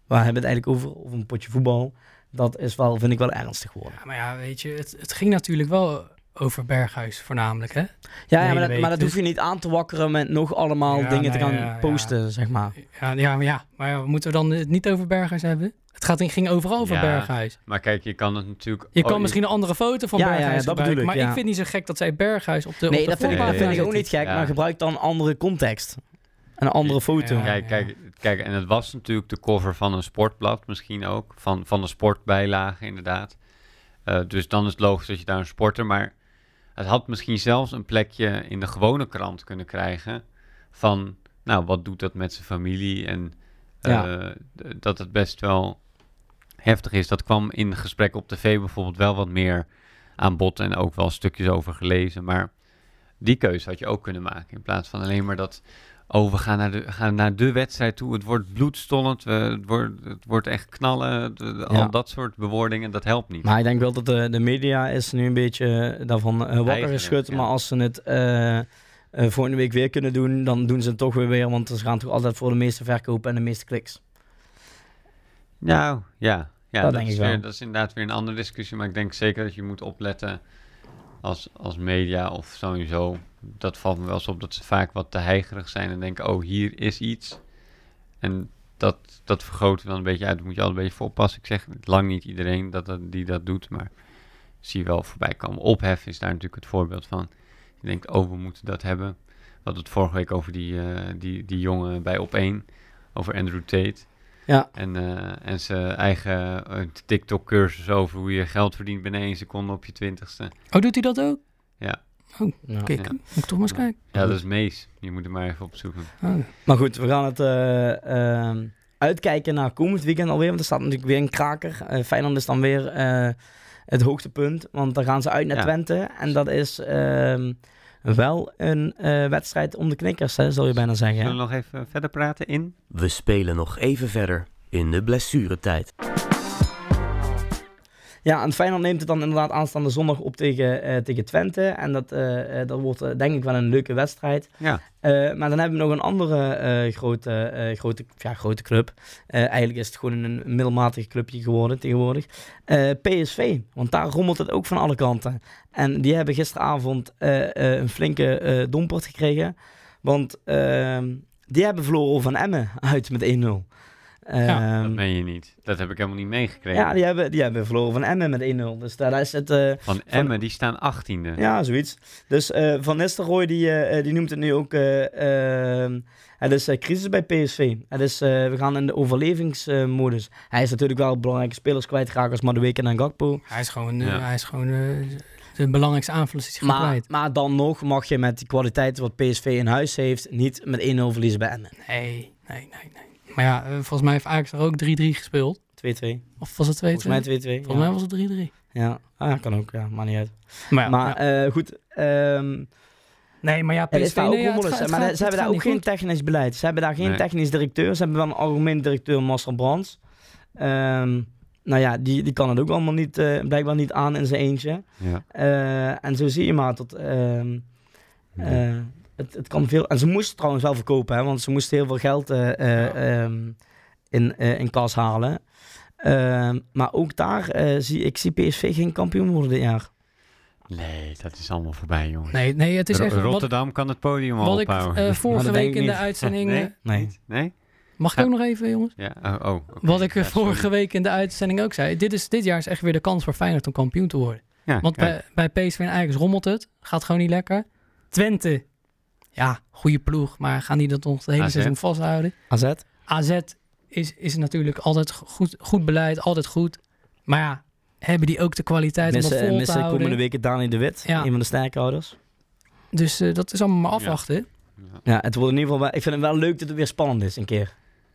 we hebben het eigenlijk over, over een potje voetbal. Dat is wel, vind ik wel ernstig geworden. Ja, maar ja, weet je, het, het ging natuurlijk wel over Berghuis voornamelijk, hè? Ja, ja maar, dat, week, maar dat dus... hoef je niet aan te wakkeren met nog allemaal ja, dingen nee, te gaan ja, posten, ja. zeg maar. Ja, ja, maar ja, maar ja, moeten we dan het niet over Berghuis hebben? Het gaat, ging overal over Ja, Berghuis. Maar kijk, je kan het natuurlijk... Je kan oh, misschien een andere foto van Ja, ja, Berghuis ja, dat gebruiken, bedoel ik, maar ja. ik vind het niet zo gek dat zij Berghuis op de Nee, op de dat vind, ik, dat voorpagina vind ik ook zetten. niet gek, Ja. maar gebruik dan andere context. Een andere foto. Ja. Kijk, kijk, kijk, en het was natuurlijk de cover van een sportblad misschien ook. Van, van een sportbijlage inderdaad. Uh, dus dan is het logisch dat je daar een sporter... Maar het had misschien zelfs een plekje in de gewone krant kunnen krijgen. Van, nou, wat doet dat met zijn familie? En uh, Ja. d- dat het best wel heftig is. Dat kwam in gesprek op tv bijvoorbeeld wel wat meer aan bod. En ook wel stukjes over gelezen. Maar die keuze had je ook kunnen maken. In plaats van alleen maar dat... Oh, we gaan naar de, gaan naar de wedstrijd toe. Het wordt bloedstollend. We, het, wordt, het wordt echt knallen. De, de, Ja. Al dat soort bewoordingen, dat helpt niet. Maar ik denk wel dat de, de media is nu een beetje daarvan uh, wakker Eigenlijk, geschud. ja. Maar als ze het uh, uh, volgende week weer kunnen doen, dan doen ze het toch weer weer. Want ze gaan toch altijd voor de meeste verkopen en de meeste kliks. Nou, ja. ja Dat dat, denk is ik weer, wel. dat is inderdaad weer een andere discussie. Maar ik denk zeker dat je moet opletten als, als media of sowieso. Dat valt me wel eens op dat ze vaak wat te heigerig zijn en denken, oh, hier is iets. En dat, dat vergroten dan een beetje uit. Daar moet je altijd een beetje voor oppassen. Ik zeg lang niet iedereen dat, dat, die dat doet, maar zie je wel voorbij komen. Ophef is daar natuurlijk het voorbeeld van. Je denkt, oh, we moeten dat hebben. We hadden het vorige week over die, uh, die, die jongen bij Op één, over Andrew Tate. Ja. En, uh, en zijn eigen uh, TikTok-cursus over hoe je geld verdient binnen één seconde op je twintigste. Oh, doet hij dat ook? Ja. Oh, Ja. kijk, Ja. moet ik toch maar eens kijken. Ja, dat is Mees. Je moet er maar even opzoeken. Oh. Maar goed, we gaan het uh, uh, uitkijken naar komend weekend alweer. Want er staat natuurlijk weer een kraker. Uh, Feyenoord is dan weer uh, het hoogtepunt. Want dan gaan ze uit naar Ja. Twente. En dat is uh, wel een uh, wedstrijd om de knikkers, hè, zal je bijna zeggen. Zullen Hè? we nog even verder praten in? We spelen nog even verder in de blessuretijd. Ja, en Feyenoord neemt het dan inderdaad aanstaande zondag op tegen, uh, tegen Twente. En dat, uh, uh, dat wordt uh, denk ik wel een leuke wedstrijd. Ja. Uh, maar dan hebben we nog een andere uh, grote, uh, grote, ja, grote club. Uh, eigenlijk is het gewoon een middelmatig clubje geworden tegenwoordig. Uh, P S V, want daar rommelt het ook van alle kanten. En die hebben gisteravond uh, uh, een flinke uh, dompert gekregen. Want uh, die hebben verloren van Emmen uit met één nul. Ja, Um, Dat meen je niet. Dat heb ik helemaal niet meegekregen. ja, die hebben, die hebben verloren van Emmen met één nul. Dus daar is het... Uh, Van Emmen, die staan achttiende. ja, zoiets. Dus uh, Van Nistelrooy, die, uh, die noemt het nu ook... Uh, uh, het is uh, crisis bij P S V. Het is, uh, we gaan in de overlevingsmodus. Uh, hij is natuurlijk wel belangrijke spelers kwijtgeraakt als Madueke en Gakpo. Hij is gewoon, uh, Ja. hij is gewoon uh, de belangrijkste aanvallers is hij gewoon Maar, kwijt. maar dan nog mag je met die kwaliteiten wat P S V in huis heeft... niet met één nul verliezen bij Emmen. Nee, nee, nee, nee. Maar ja, uh, volgens mij heeft Ajax er ook drie drie gespeeld. twee twee. Of was het twee twee? Volgens mij twee twee. Volgens ja. mij was het drie drie. Ja, ah, kan ook. Ja, maakt niet uit. Maar, ja, maar ja. uh, goed... Um, nee, maar ja, P Het S is V... daar ook nee, ja, het rommelig, gaat- het maar gaat- ze het hebben daar gaat ook niet geen goed. technisch beleid. Ze hebben daar geen Nee. technisch directeur. Ze hebben wel een algemeen directeur, Marcel Brands. Um, nou ja, die, die kan het ook allemaal niet, uh, blijkbaar niet aan in zijn eentje. Ja. Uh, en zo zie je maar dat... Um, uh, het, het kan veel... En ze moesten trouwens wel verkopen, hè, want ze moesten heel veel geld uh, uh, um, in, uh, in kas halen. Uh, maar ook daar uh, zie ik zie P S V geen kampioen worden dit jaar. Nee, dat is allemaal voorbij, jongens. Nee, nee, het is Ro- echt... Wat, Rotterdam kan het podium al wat ik ophouden. uh, vorige dat denk week ik in de niet. uitzending... nee? uh, Nee. Niet? Nee? Mag ik ook nog even, jongens? Ja, oh. oh okay. Wat ik uh, Ja, sorry. vorige week in de uitzending ook zei. Dit, is, dit jaar is echt weer de kans voor Feyenoord om kampioen te worden. Ja, Want kijk. bij, bij P S V en Ajax rommelt het. Gaat gewoon niet lekker. Twente. Ja, goede ploeg. Maar gaan die dat nog het hele A Z. seizoen vasthouden? A Z? A Z is, is natuurlijk altijd goed, goed beleid. Altijd goed. Maar ja, hebben die ook de kwaliteit om dat Missen, vol te missen houden? komende weken Dani de Wit, Ja. een van de sterkhouders. Dus uh, dat is allemaal maar afwachten. Ja, Ja. Ja, het wordt in ieder geval wel, ik vind het wel leuk dat het weer spannend is een keer.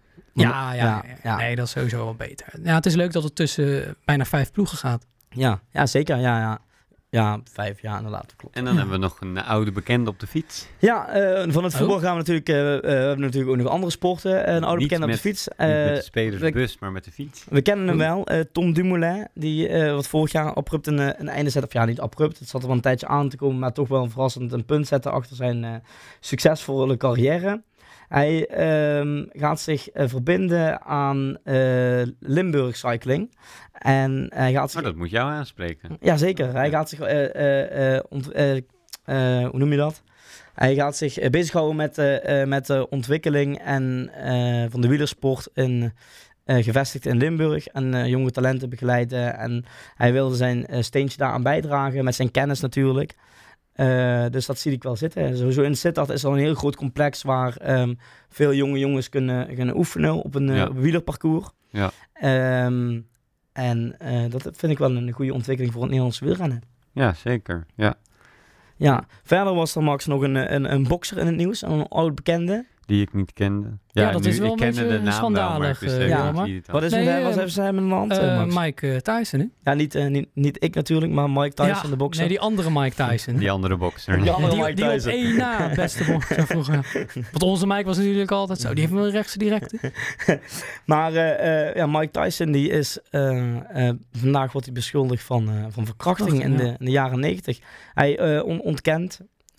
ja, ja, ja, ja. Nee, dat is sowieso wel beter. Ja, het is leuk dat het tussen uh, bijna vijf ploegen gaat. Ja, ja zeker. Ja, ja. Ja, vijf jaar inderdaad, klopt. En dan hebben we nog een uh, oude bekende op de fiets. Ja, uh, van het Oh. voetbal gaan we natuurlijk, uh, uh, we hebben natuurlijk ook nog andere sporten. Uh, een oude Niet bekende op de met- fiets. Niet Uh, met de spelersbus, we, maar met de fiets. we kennen hem wel, uh, Tom Dumoulin, die uh, wat vorig jaar abrupt een, uh, een einde zette. Of ja, niet abrupt, het zat er wel een tijdje aan te komen, maar toch wel een verrassend een punt zetten achter zijn uh, succesvolle carrière. Hij um, gaat zich uh, verbinden aan uh, Limburg Cycling. En hij gaat zich... Maar dat moet jou aanspreken. Jazeker. Hij gaat zich... Uh, uh, uh, ont- uh, uh, hoe noem je dat? Hij gaat zich uh, bezighouden met, uh, uh, met de ontwikkeling en, uh, van de wielersport in, uh, gevestigd in Limburg. En uh, jonge talenten begeleiden. En hij wilde zijn uh, steentje daaraan bijdragen. Met zijn kennis natuurlijk. Uh, dus dat zie ik wel zitten. Sowieso in Sittard is al een heel groot complex waar um, veel jonge jongens kunnen, kunnen oefenen op een, uh, Ja. op een wielerparcours. Ja. Um, en uh, dat vind ik wel een goede ontwikkeling voor het Nederlandse wielrennen. Ja, zeker. Ja. Ja, verder was er Max nog een, een, een bokser in het nieuws, een oud bekende. Die ik niet kende. Ja, dat nu, is wel ik een kende beetje de naam wel, maar ik schandalig, wist uh, even ja. niet wie het Wat was. is Nee, er, uh, wat hebben ze hem in de hand, uh, Uh, Max? Mike uh, Tyson, hè? Ja, niet, uh, niet, niet ik natuurlijk, maar Mike Tyson, ja, de bokser. Nee, die andere Mike Tyson. Die andere bokser. Die andere die, Mike die op Tyson. één na beste bokser vroeger. Want onze Mike was natuurlijk altijd zo. Die heeft wel een rechtse directe. Maar uh, uh, ja, Mike Tyson, die is, uh, uh, vandaag wordt hij beschuldigd van, uh, van verkrachting in, Ja. de, in de jaren negentig. Hij uh, on- ontkent.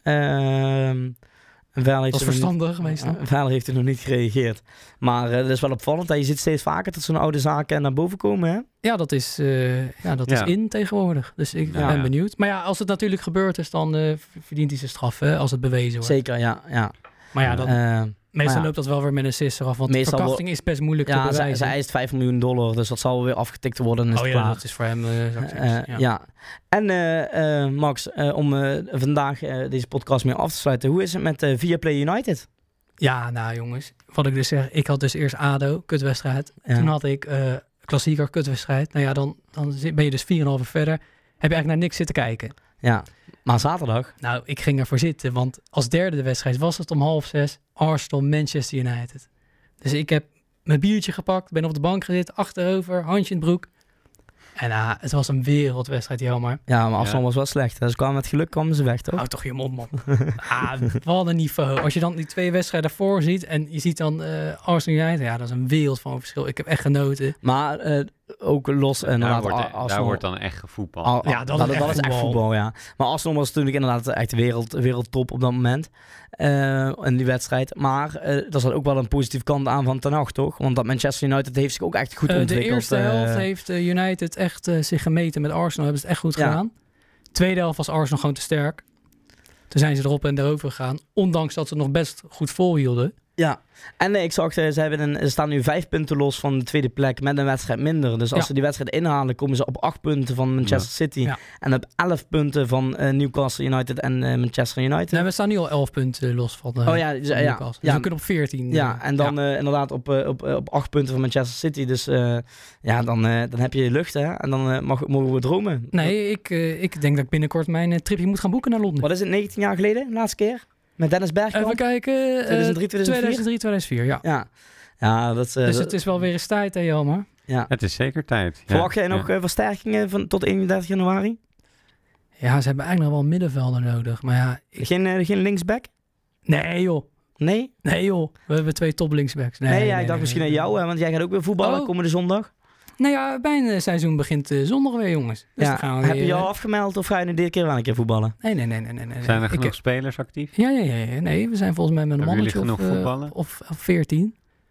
Uh, Verder heeft Dat is hij nog verstandig niet- meestal. uh, Verder heeft hij nog niet gereageerd. Maar uh, dat is wel opvallend. Dat je ziet steeds vaker dat zo'n oude zaken naar boven komen. Hè? Ja, dat is, uh, ja, dat Ja. is in tegenwoordig. Dus ik Ja. ben benieuwd. Maar ja, als het natuurlijk gebeurd is, dan uh, verdient hij zijn straf, hè, als het bewezen wordt. Zeker, ja. ja. Maar ja, dat, Uh, meestal maar ja. loopt dat wel weer met een sisser af. Want Meestal verkrachting is best moeilijk te ja, zij, bewijzen. zij eist vijf miljoen dollar. Dus dat zal weer afgetikt worden. En is oh het ja, klaar. dat is voor hem... Uh, zou ik Uh, zeggen. ja. ja. En uh, uh, Max, uh, om uh, vandaag uh, deze podcast mee af te sluiten. Hoe is het met uh, Viaplay United? Ja, nou jongens. Wat ik dus zeg, ik had dus eerst A D O, kutwedstrijd. Ja. Toen had ik uh, klassieker, kutwedstrijd. Nou ja, dan, dan zit- ben je dus vier komma vijf uur verder. Heb je eigenlijk naar niks zitten kijken. Ja, maar zaterdag. Nou, ik ging ervoor zitten, want als derde de wedstrijd was het om half zes. Arsenal, Manchester United. Dus ik heb mijn biertje gepakt, ben op de bank gezeten, achterover, handje in het broek. En uh, het was een wereldwedstrijd, jammer. Ja, maar afstand Ja. was wel slecht. Dus kwamen met geluk kwamen ze weg, toch? Hou toch je mond, man. ah, wat een niveau. Als je dan die twee wedstrijden daarvoor ziet en je ziet dan uh, Arsenal United, ja, dat is een wereld van verschil. Ik heb echt genoten. Maar uh, ook los Daar inderdaad. wordt, Ar- Arsenal, daar wordt dan echt gevoetbald. Ar- Ja, dat dat, is echt dat is echt voetbal. voetbal, ja. Maar Arsenal was natuurlijk inderdaad echt wereld, wereldtop op dat moment. Uh, in die wedstrijd. Maar uh, er zat ook wel een positieve kant aan van Ten Hag, toch? Want dat Manchester United heeft zich ook echt goed Uh, de ontwikkeld. eerste uh, helft heeft uh, United echt uh, zich gemeten met Arsenal. Hebben ze het echt goed Ja. gedaan. Tweede helft was Arsenal gewoon te sterk. Toen zijn ze erop en erover gegaan. Ondanks dat ze het nog best goed volhielden. Ja, en nee, ik zag, uh, ze, hebben een, ze staan nu vijf punten los van de tweede plek met een wedstrijd minder. Dus als Ja. ze die wedstrijd inhalen, komen ze op acht punten van Manchester Ja. City. Ja. En op elf punten van uh, Newcastle United en uh, Manchester United. Nee, we staan nu al elf punten los van, uh, oh ja, dus, van uh, ja, Newcastle. Dus ja, we kunnen op veertien. ja, uh, en dan ja. uh, inderdaad op, uh, op, uh, op acht punten van Manchester City. Dus uh, ja, dan, uh, dan heb je lucht, hè. En dan uh, mag, mogen we dromen. Nee, ik, uh, ik denk dat ik binnenkort mijn uh, tripje moet gaan boeken naar Londen. Wat is het, negentien jaar geleden, laatste keer? Met Dennis Bergkamp? Even kijken. Uh, tweeduizend drie, tweeduizend vier? tweeduizend drie, tweeduizend vier, ja. Ja, ja dat is... Uh, Dus dat- het is wel weer eens tijd, hè, Jelmer? ja. Het is zeker tijd. Ja. Verwacht jij nog Ja. uh, versterkingen van, tot eenendertig januari? Ja, ze hebben eigenlijk nog wel een middenvelder nodig. Maar ja, ik... Geen, uh, geen linksback? nee joh. Nee? Nee joh. We hebben twee top linksbacks. Nee, Nee, ja, nee, ik dacht nee, misschien nee. aan jou, hè, want jij gaat ook weer voetballen Oh. komende zondag. Nou ja, mijn uh, seizoen begint uh, zondag weer, jongens. Dus Ja. dan gaan we Heb je weer, je al uh, afgemeld of ga je nu dit keer wel een keer voetballen? Nee, nee, nee, nee, nee. nee. Zijn er Ik genoeg heb- spelers actief? Ja, ja, ja, ja. Nee, we zijn volgens mij met een Hebben mannetje jullie of, genoeg uh, voetballen? of, of veertien.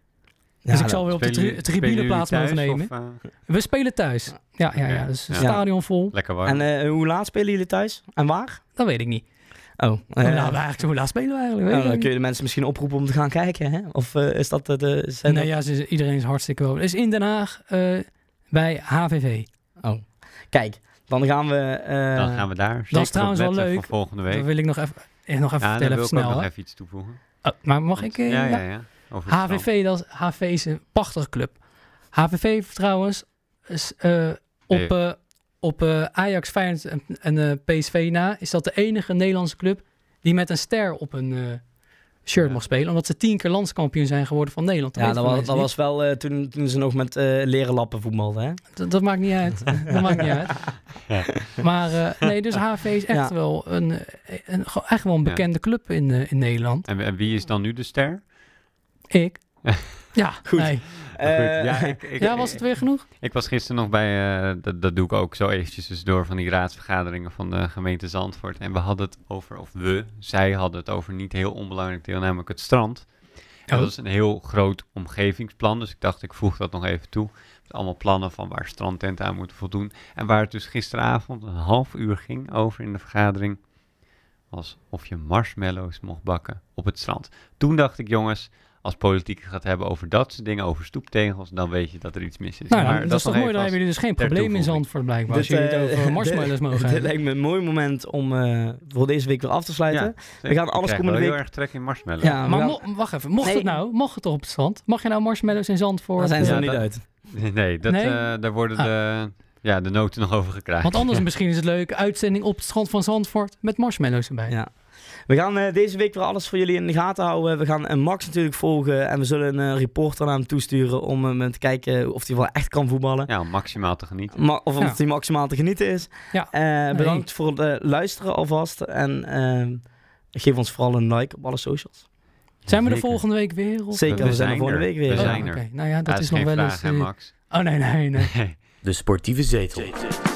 Ja, dus ik zal weer op de Spelen tri- jullie- spelen jullie tribuneplaats thuis mogen nemen. of, uh, We spelen thuis. Ja, ja, ja. Oké. Dus het Ja. stadion vol. lekker warm. En uh, hoe laat spelen jullie thuis? En waar? Dat weet ik niet. Oh, uh, nou, eigenlijk, hoe laat spelen we eigenlijk? nou, Weet dan ik kun je niet. de mensen misschien oproepen om te gaan kijken, hè? Of uh, is dat uh, de... Zijn Nee, dat- ja, ze, iedereen is hartstikke wel. Het is in Den Haag uh, bij H V V. Oh, kijk, dan gaan we... Uh, Dan gaan we daar. is zeker trouwens op wel letten leuk. voor volgende week. Dat wil ik nog even, eh, nog even Ja, dan vertellen, wil even ik ook snel. nog hè. even iets toevoegen. Oh, maar mag ik... uh, ja, ja? ja, ja. Over het strand. H V V, dat is, H V V is een prachtige club. H V V trouwens is uh, op, uh, op uh, Ajax, Feyenoord en, en uh, P S V na... is dat de enige Nederlandse club die met een ster op een uh, shirt Ja. mag spelen. Omdat ze tien keer landskampioen zijn geworden van Nederland. ja, weten dat veel was, dat mensen was wel uh, toen, toen ze nog met uh, leren lappen voetbalden, hè? niet. Dat, dat maakt niet uit. dat maakt niet uit. Ja. Maar uh, nee, dus H V V is echt Ja. wel een, een, een, echt wel een Ja. bekende club in, uh, in Nederland. En, en wie is dan nu de ster? Ik. Ja, Goed. nee. Maar goed, Uh, ja, ik, ik, Ja, was het weer genoeg? Ik was gisteren nog bij, uh, dat, dat doe ik ook zo eventjes dus door van die raadsvergaderingen van de gemeente Zandvoort. En we hadden het over, of we, zij hadden het over niet heel onbelangrijk deel, namelijk het strand. En Oh. dat is een heel groot omgevingsplan, dus ik dacht ik voeg dat nog even toe. Met allemaal plannen van waar strandtenten aan moeten voldoen. En waar het dus gisteravond een half uur ging over in de vergadering, was of je marshmallows mocht bakken op het strand. Toen dacht ik, jongens, als politiek het gaat hebben over dat soort dingen, over stoeptegels, dan weet je dat er iets mis is. Nou, Maar dat, is toch nog mooi, even dan als hebben jullie dus geen ter probleem in toevoeging. Zandvoort blijkbaar. Als Dit, jullie het eh, over marshmallows mogen Dit hebben. lijkt me een mooi moment om uh, voor deze week weer af te sluiten. Ja, We gaan ik alles krijg komende wel week- heel erg trek in marshmallows. Ja, we Maar gaan- mo- wacht even, mocht Nee. het nou? Mocht het toch op het strand? Mag je nou marshmallows in Zandvoort? Daar zijn ze Ja, er niet dat- uit. Nee, dat, Nee? eh, daar worden Ah. de, ja, de noten nog over gekraakt. Want anders misschien is het leuk, uitzending op het strand van Zandvoort met marshmallows erbij. Ja. We gaan uh, deze week weer alles voor jullie in de gaten houden. We gaan uh, Max natuurlijk volgen en we zullen een uh, reporter naar hem toesturen om uh, te kijken of hij wel echt kan voetballen. Ja, om maximaal te genieten. Ma- of Ja. of hij maximaal te genieten is. Ja. Uh, bedankt voor het uh, luisteren alvast en uh, geef ons vooral een like op alle socials. Zijn we er Zeker. volgende week weer? Of? Zeker, we, we zijn er zijn volgende er. week weer. We Oh, zijn oké. er. Nou ja, dat Ja, is geen nog wel vraag, eens... hè, eh, Max? Oh nee, nee, nee. Nee. De sportieve zetel.